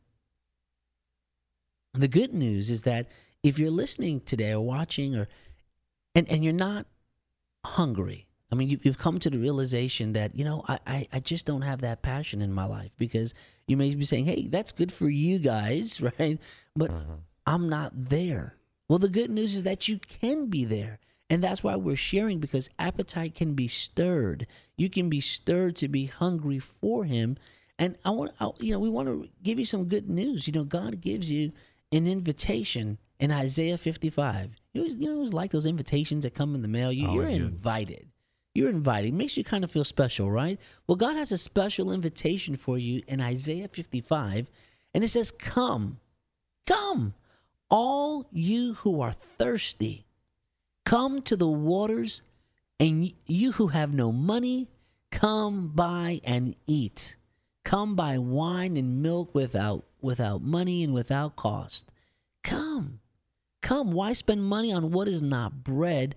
Speaker 2: the good news is that if you're listening today or watching, or and, and you're not hungry, I mean, you, you've come to the realization that, you know, I, I, I just don't have that passion in my life, because you may be saying, hey, that's good for you guys, right? But I'm not there. Well, the good news is that you can be there. And that's why we're sharing, because appetite can be stirred. You can be stirred to be hungry for Him. And I want, I, you know, we want to give you some good news. You know, God gives you an invitation in Isaiah fifty-five. You know, you know, it's like those invitations that come in the mail. You, you're
Speaker 3: Always good.
Speaker 2: invited. You're invited. It makes you kind of feel special, right? Well, God has a special invitation for you in Isaiah fifty-five, and it says, "Come, come, all you who are thirsty, come to the waters, and you who have no money, come buy and eat. Come buy wine and milk without without money and without cost. Come, come. Why spend money on what is not bread,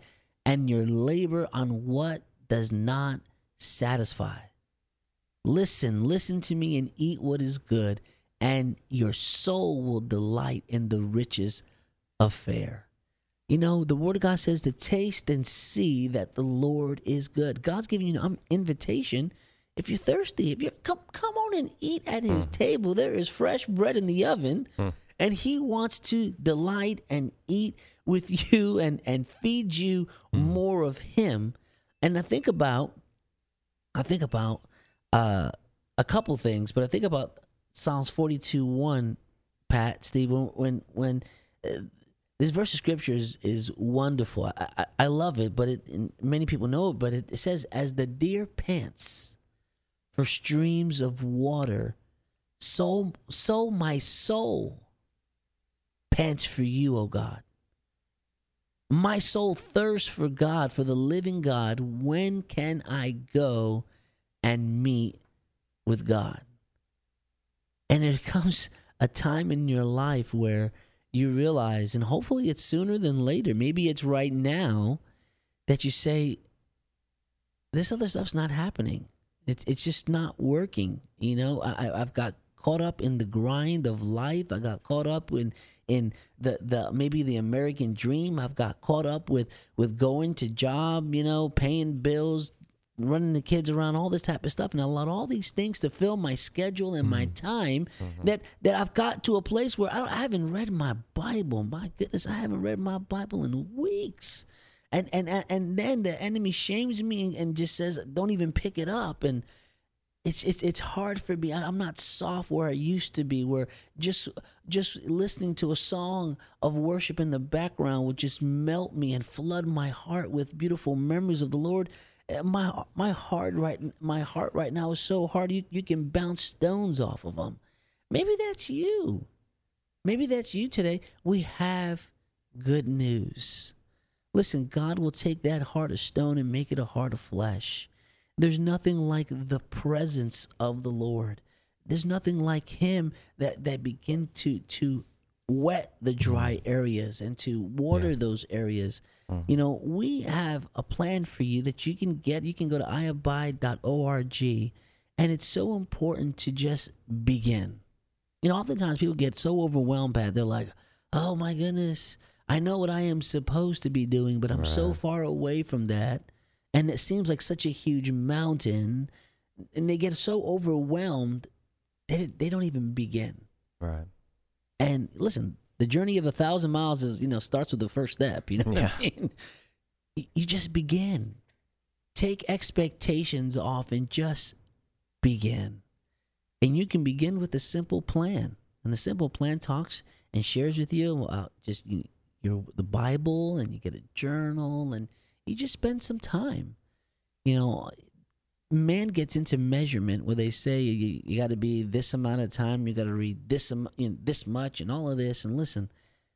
Speaker 2: and your labor on what does not satisfy. Listen, listen to me and eat what is good, and your soul will delight in the riches of fare. You know, the Word of God says to taste and see that the Lord is good. God's giving you an invitation. If you're thirsty, if you come, come on and eat at His mm. table. There is fresh bread in the oven, mm. and He wants to delight and eat with you and and feed you mm. more of Him. And I think about, I think about uh, a couple things, but I think about Psalms forty-two one, Pat, Steve, when when, when uh, this verse of scripture is, is wonderful. I, I, I love it, but it, many people know it, but it, it says, as the deer pants for streams of water, so, so my soul pants for you, O God. My soul thirsts for God, for the living God. When can I go and meet with God? And there comes a time in your life where you realize, and hopefully it's sooner than later, maybe it's right now, that you say, this other stuff's not happening. It's it's just not working. You know, I, I've got caught up in the grind of life. I got caught up in in the, the maybe the American dream. I've got caught up with, with going to job, you know, paying bills, running the kids around, all this type of stuff, and I allowed all these things to fill my schedule and mm-hmm. my time mm-hmm. that that I've got to a place where I, don't, I haven't read my Bible. My goodness, I haven't read my Bible in weeks, and and and then the enemy shames me and, and just says, "Don't even pick it up." And it's it's it's hard for me. I'm not soft where I used to be, where just just listening to a song of worship in the background would just melt me and flood my heart with beautiful memories of the Lord. My my heart right my heart right now is so hard you, you can bounce stones off of them. Maybe that's you. Maybe that's you today. We have good news. Listen, God will take that heart of stone and make it a heart of flesh. There's nothing like the presence of the Lord. There's nothing like Him that, that begin to to wet the dry areas and to water yeah. those areas. Mm-hmm. You know, we have a plan for you that you can get. You can go to i abide dot org, and it's so important to just begin. You know, oftentimes people get so overwhelmed by it. They're like, oh my goodness, I know what I am supposed to be doing, but I'm right. so far away from that. And it seems like such a huge mountain, and they get so overwhelmed that they don't even begin.
Speaker 4: Right.
Speaker 2: And listen, the journey of a thousand miles is, you know, starts with the first step. You know what yeah. I mean? You just begin. Take expectations off and just begin. And you can begin with a simple plan. And the simple plan talks and shares with you uh, just you, your the Bible, and you get a journal, and you just spend some time. You know, man gets into measurement where they say you, you got to be this amount of time, you got to read this um, you know, this much, and all of this. And listen,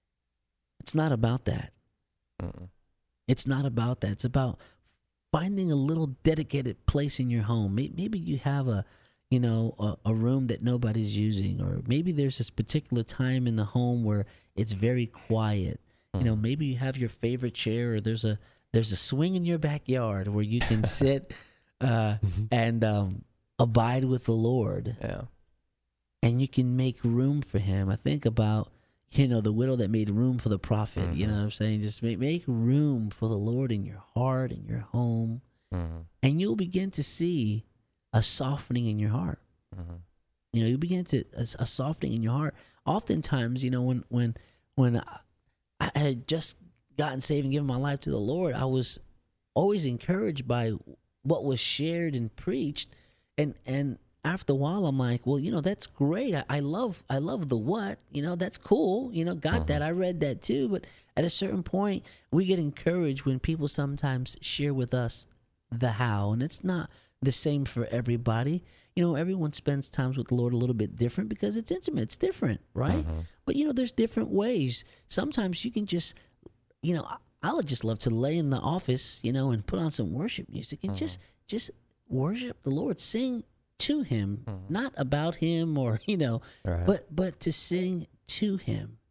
Speaker 2: it's not about that. Uh-uh. It's not about that. It's about finding a little dedicated place in your home. Maybe you have a, you know, a, a room that nobody's using, or maybe there's this particular time in the home where it's very quiet. Uh-uh. You know, maybe you have your favorite chair, or there's a there's a swing in your backyard where you can sit. Uh, mm-hmm. and um, abide with the Lord.
Speaker 4: Yeah.
Speaker 2: And you can make room for Him. I think about, you know, the widow that made room for the prophet. Mm-hmm. You know what I'm saying? Just make, make room for the Lord in your heart, in your home. Mm-hmm. And you'll begin to see a softening in your heart. Mm-hmm. You know, you begin to, a, a softening in your heart. Oftentimes, you know, when, when, when I, I had just gotten saved and given my life to the Lord, I was always encouraged by what was shared and preached, and and after a while I'm like, well, you know, that's great. I, I love I love the what, you know, that's cool. You know, got uh-huh. that. I read that too. But at a certain point, we get encouraged when people sometimes share with us the how, and it's not the same for everybody. You know, everyone spends times with the Lord a little bit different because it's intimate. It's different, right? Uh-huh. But you know, there's different ways. Sometimes you can just, you know, I would just love to lay in the office, you know, and put on some worship music and uh-huh. just just worship the Lord, sing to Him, uh-huh. not about Him or, you know, right. but but to sing to Him.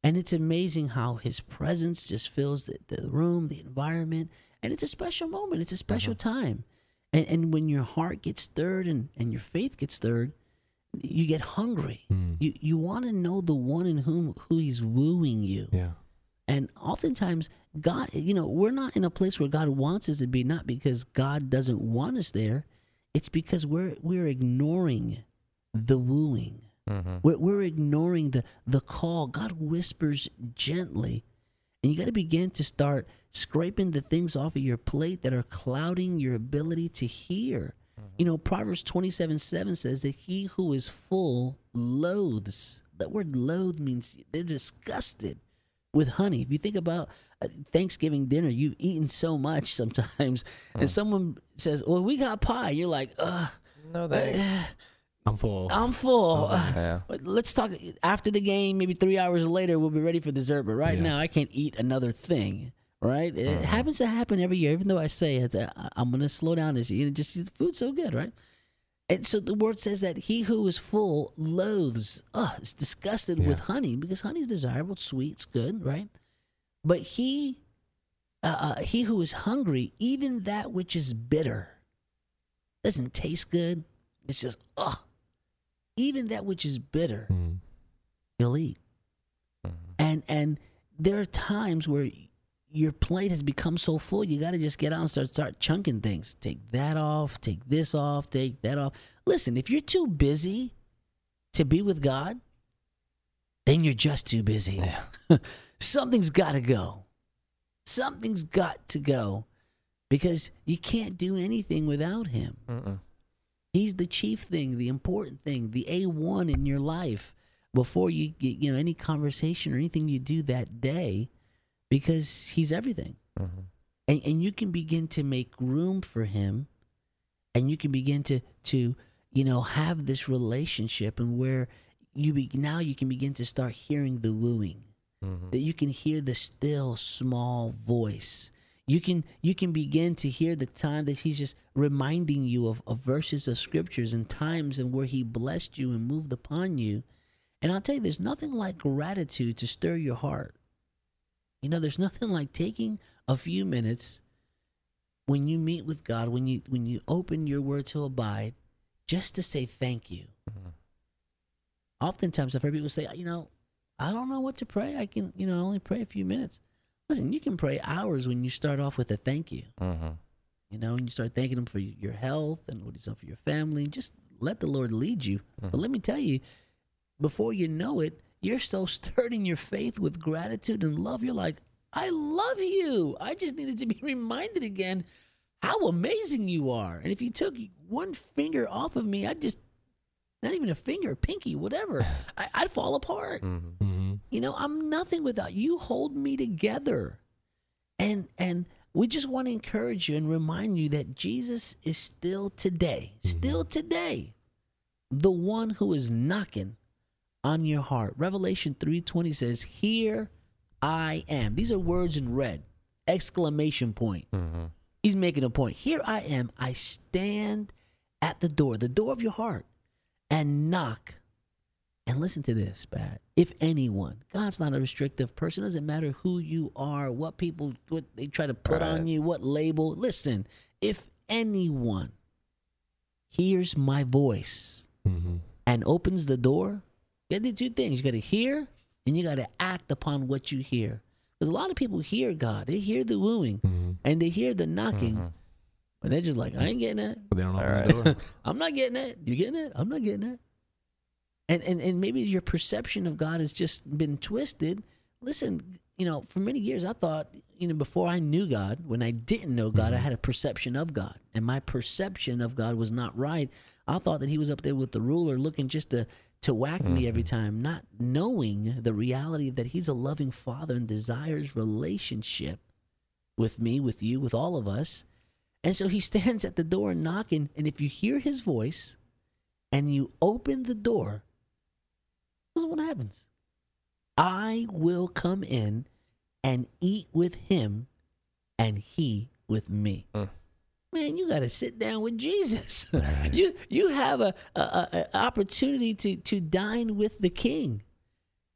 Speaker 2: And it's amazing how his presence just fills the, the room, the environment. And it's a special moment. It's a special
Speaker 4: Mm-hmm.
Speaker 2: time. And, and when your heart gets stirred and, and your faith gets stirred, you get hungry.
Speaker 3: Mm.
Speaker 2: You you want to know the one in whom who he's wooing you.
Speaker 3: Yeah.
Speaker 2: And oftentimes, God, you know, we're not in a place where God wants us to be, not because God doesn't want us there. It's because we're we're ignoring the wooing.
Speaker 4: Mm-hmm.
Speaker 2: We're, we're ignoring the, the call. God whispers gently. And you got to begin to start scraping the things off of your plate that are clouding your ability to hear. You know, Proverbs twenty-seven seven says that he who is full loathes. That word loathe means they're disgusted with honey. If you think about uh, Thanksgiving dinner, you've eaten so much sometimes, and someone says, well, we got pie. You're like, ugh.
Speaker 4: No, they.
Speaker 2: uh,
Speaker 3: I'm full.
Speaker 2: I'm full.
Speaker 4: Yeah.
Speaker 2: But let's talk after the game. Maybe three hours later, we'll be ready for dessert. But right
Speaker 3: Yeah.
Speaker 2: now, I can't eat another thing. Right? It
Speaker 4: Mhm.
Speaker 2: happens to happen every year. Even though I say it, I- I'm going to slow down this year. Just the food's so good, right? And so the word says that he who is full loathes. Oh, is disgusted
Speaker 3: Yeah.
Speaker 2: with honey because honey is desirable, it's sweet, it's good, right? But he, uh, uh, he who is hungry, even that which is bitter, doesn't taste good. It's just oh. Even that which is bitter,
Speaker 3: Mm.
Speaker 2: you'll eat.
Speaker 4: Mhm.
Speaker 2: And and there are times where your plate has become so full, you got to just get out and start start chunking things. Take that off, take this off, take that off. Listen, if you're too busy to be with God, then you're just too busy.
Speaker 4: Yeah.
Speaker 2: Something's got to go. Something's got to go because you can't do anything without him.
Speaker 4: Mm-mm.
Speaker 2: He's the chief thing, the important thing, the A one in your life before you get, you know, any conversation or anything you do that day, because he's everything.
Speaker 4: Mhm.
Speaker 2: And and you can begin to make room for him, and you can begin to to, you know, have this relationship, and where you be, now you can begin to start hearing the wooing.
Speaker 4: Mhm.
Speaker 2: That you can hear the still small voice. You can you can begin to hear the time that he's just reminding you of, of verses of scriptures and times and where he blessed you and moved upon you. And I'll tell you, there's nothing like gratitude to stir your heart. You know, there's nothing like taking a few minutes when you meet with God, when you when you open your word to abide, just to say thank you.
Speaker 4: Mhm.
Speaker 2: Oftentimes I've heard people say, you know, I don't know what to pray. I can, you know, only pray a few minutes. Listen, you can pray hours when you start off with a thank you.
Speaker 4: Mhm.
Speaker 2: You know, and you start thanking him for your health and what he's done for your family. Just let the Lord lead you. But let me tell you, before you know it, you're so stirred in your faith with gratitude and love. You're like, I love you. I just needed to be reminded again how amazing you are. And if you took one finger off of me, I'd just, not even a finger, pinky, whatever, I, I'd fall apart.
Speaker 4: Mhm.
Speaker 3: Mm-hmm.
Speaker 2: You know, I'm nothing without you. Hold me together. And and we just want to encourage you and remind you that Jesus is still today, still today, the one who is knocking on your heart. Revelation three twenty says, "Here I am." These are words in red, exclamation point.
Speaker 4: Mhm.
Speaker 2: He's making a point. Here I am. I stand at the door, the door of your heart, and knock. And listen to this, Pat. If anyone, God's not a restrictive person. It doesn't matter who you are, what people, what they try to put on
Speaker 4: Right.
Speaker 2: you, what label. Listen, if anyone hears my voice
Speaker 3: Mm-hmm.
Speaker 2: and opens the door, you got to do two things. You got to hear and you got to act upon what you hear. Because a lot of people hear God. They hear the wooing
Speaker 3: Mm-hmm.
Speaker 2: and they hear the knocking,
Speaker 4: Mhm.
Speaker 2: but they're just like, I ain't getting it.
Speaker 3: But they don't
Speaker 4: All
Speaker 3: open
Speaker 4: right.
Speaker 3: the door.
Speaker 2: I'm not getting it. You getting it? I'm not getting it. And, and and maybe your perception of God has just been twisted. Listen, you know, for many years I thought, you know, before I knew God, when I didn't know God, I had a perception of God. And my perception of God was not right. I thought that he was up there with the ruler looking just to, to whack me every time, not knowing the reality that he's a loving father and desires relationship with me, with you, with all of us. And so he stands at the door knocking, and if you hear his voice and you open the door, this is what happens. I will come in and eat with him and he with me.
Speaker 4: Mm.
Speaker 2: Man, you got to sit down with Jesus. you you have a, a, a, a opportunity to, to dine with the king.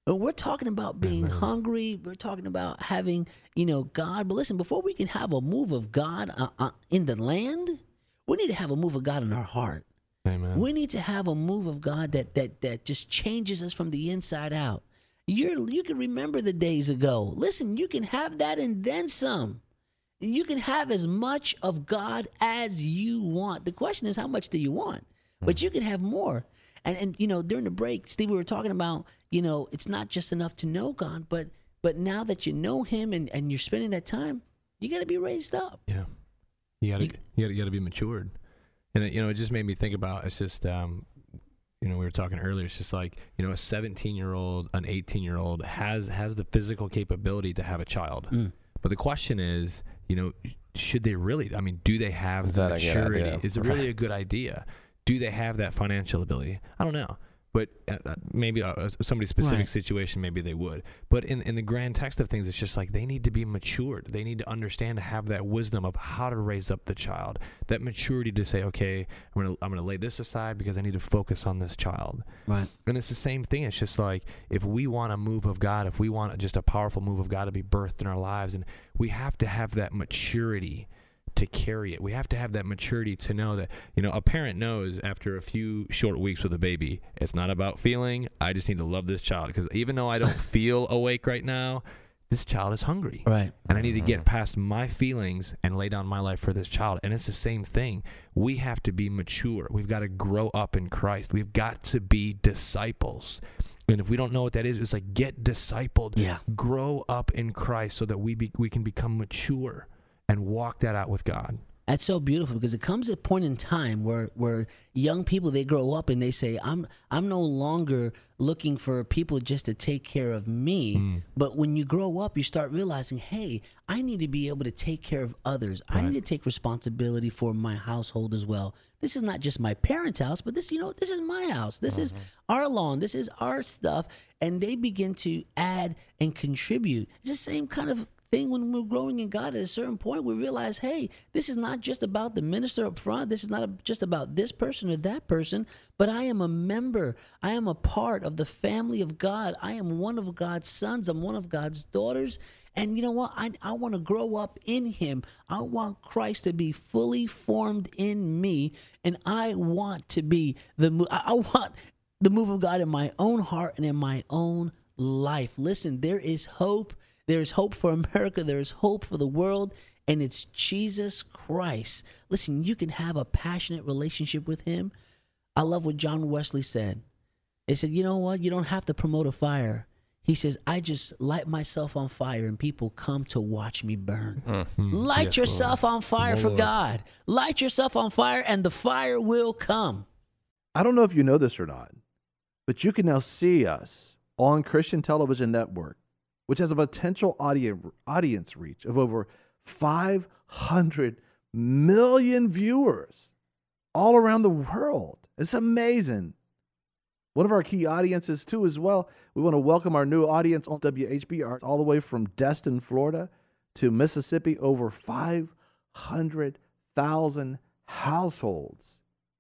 Speaker 2: But we're talking about being
Speaker 3: Amen.
Speaker 2: hungry. We're talking about having, you know, God. But listen, before we can have a move of God uh, uh, in the land, we need to have a move of God in our heart.
Speaker 3: Amen.
Speaker 2: We need to have a move of God that that that just changes us from the inside out. You're you can remember the days ago. Listen, you can have that and then some. You can have as much of God as you want. The question is, how much do you want? But you can have more. And and you know, during the break, Steve, we were talking about, you know, it's not just enough to know God, but but now that you know Him and, and you're spending that time, you got to be raised up.
Speaker 3: Yeah, you gotta
Speaker 2: You-
Speaker 3: you gotta, you gotta be matured, and it, you know, it just made me think about. It's just, um, you know, we were talking earlier. It's just like, you know, a seventeen year old, an eighteen year old has has the physical capability to have a child,
Speaker 2: Mm.
Speaker 3: but the question is, you know, should they really? I mean, do they have
Speaker 4: Is
Speaker 3: the
Speaker 4: that a good
Speaker 3: maturity?
Speaker 4: idea?
Speaker 3: Is it really a good idea? Do they have that financial ability? I don't know. But uh, uh, maybe uh, somebody's specific
Speaker 2: Right.
Speaker 3: situation, maybe they would. But in, in the grand text of things, it's just like they need to be matured. They need to understand, to have that wisdom of how to raise up the child, that maturity to say, okay, I'm gonna I'm gonna lay this aside because I need to focus on this child.
Speaker 2: Right.
Speaker 3: And it's the same thing. It's just like, if we want a move of God, if we want just a powerful move of God to be birthed in our lives, and we have to have that maturity to carry it. We have to have that maturity to know that, you know, a parent knows after a few short weeks with a baby, it's not about feeling. I just need to love this child, because even though I don't feel awake right now, this child is hungry.
Speaker 2: Right.
Speaker 3: And I need to get past my feelings and lay down my life for this child. And it's the same thing. We have to be mature. We've got to grow up in Christ. We've got to be disciples. And if we don't know what that is, it's like, get discipled.
Speaker 2: Yeah.
Speaker 3: Grow up in Christ so that we be, we can become mature and walk that out with God.
Speaker 2: That's so beautiful, because it comes a point in time where where young people, they grow up and they say, I'm I'm no longer looking for people just to take care of me.
Speaker 3: Mm.
Speaker 2: But when you grow up, you start realizing, hey, I need to be able to take care of others. I
Speaker 3: Right.
Speaker 2: need to take responsibility for my household as well. This is not just my parents' house, but this, you know, this is my house. This is our lawn. This is our stuff. And they begin to add and contribute. It's the same kind of thing when we're growing in God. At a certain point, we realize, hey, this is not just about the minister up front. This is not a, just about this person or that person, but I am a member. I am a part of the family of God. I am one of God's sons. I'm one of God's daughters. And you know what? I, I want to grow up in Him. I want Christ to be fully formed in me. And I want to be the, mo- I I want the move of God in my own heart and in my own life. Listen, there is hope. There is hope for America. There is hope for the world, and it's Jesus Christ. Listen, you can have a passionate relationship with Him. I love what John Wesley said. He said, you know what? You don't have to promote a fire. He says, I just light myself on fire, and people come to watch me burn.
Speaker 3: Mm.
Speaker 2: Light
Speaker 3: Yes,
Speaker 2: yourself
Speaker 3: Lord.
Speaker 2: on fire for
Speaker 3: Lord.
Speaker 2: God. Light yourself on fire, and the fire will come.
Speaker 1: I don't know if you know this or not, but you can now see us on Christian Television Network, which has a potential audience audience reach of over five hundred million viewers all around the world. It's amazing. One of our key audiences, too, as well. We want to welcome our new audience on W H B R, all the way from Destin, Florida to Mississippi, over five hundred thousand households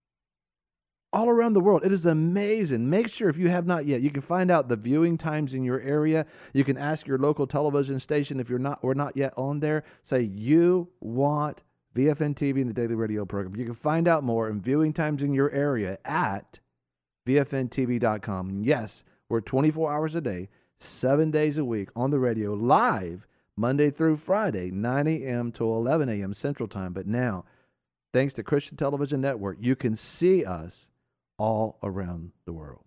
Speaker 1: all around the world. It is amazing. Make sure, if you have not yet, you can find out the viewing times in your area. You can ask your local television station if you're not or not yet on there. Say you want V F N T V and the Daily Radio program. You can find out more and viewing times in your area at V F N T V dot com. Yes, we're twenty-four hours a day, seven days a week on the radio, live Monday through Friday, nine a.m. to eleven a.m. Central Time. But now, thanks to Christian Television Network, you can see us all around the world.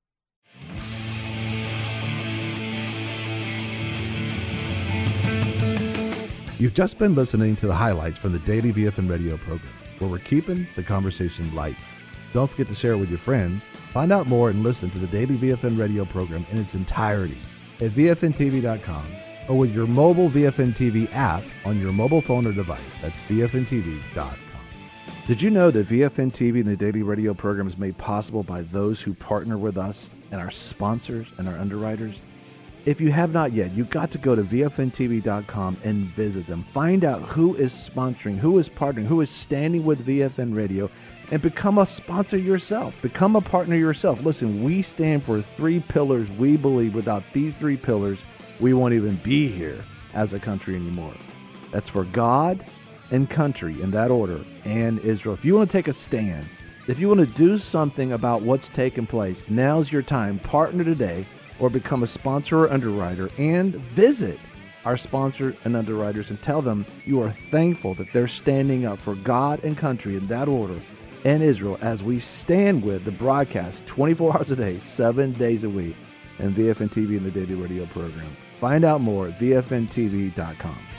Speaker 1: You've just been listening to the highlights from the Daily V F N Radio program, where we're keeping the conversation light. Don't forget to share it with your friends. Find out more and listen to the Daily V F N Radio program in its entirety at V F N T V dot com or with your mobile V F N T V app on your mobile phone or device. That's V F N T V dot com. Did you know that V F N T V and the Daily Radio program is made possible by those who partner with us and our sponsors and our underwriters? If you have not yet, you've got to go to V F N T V dot com and visit them. Find out who is sponsoring, who is partnering, who is standing with V F N Radio, and become a sponsor yourself. Become a partner yourself. Listen, we stand for three pillars. We believe without these three pillars, we won't even be here as a country anymore. That's for God and country in that order, and Israel. If you want to take a stand, if you want to do something about what's taking place, now's your time. Partner today or become a sponsor or underwriter, and visit our sponsors and underwriters and tell them you are thankful that they're standing up for God and country in that order and Israel as we stand with the broadcast twenty-four hours a day, seven days a week, and V F N T V and the Daily Radio program. Find out more at V F N T V dot com.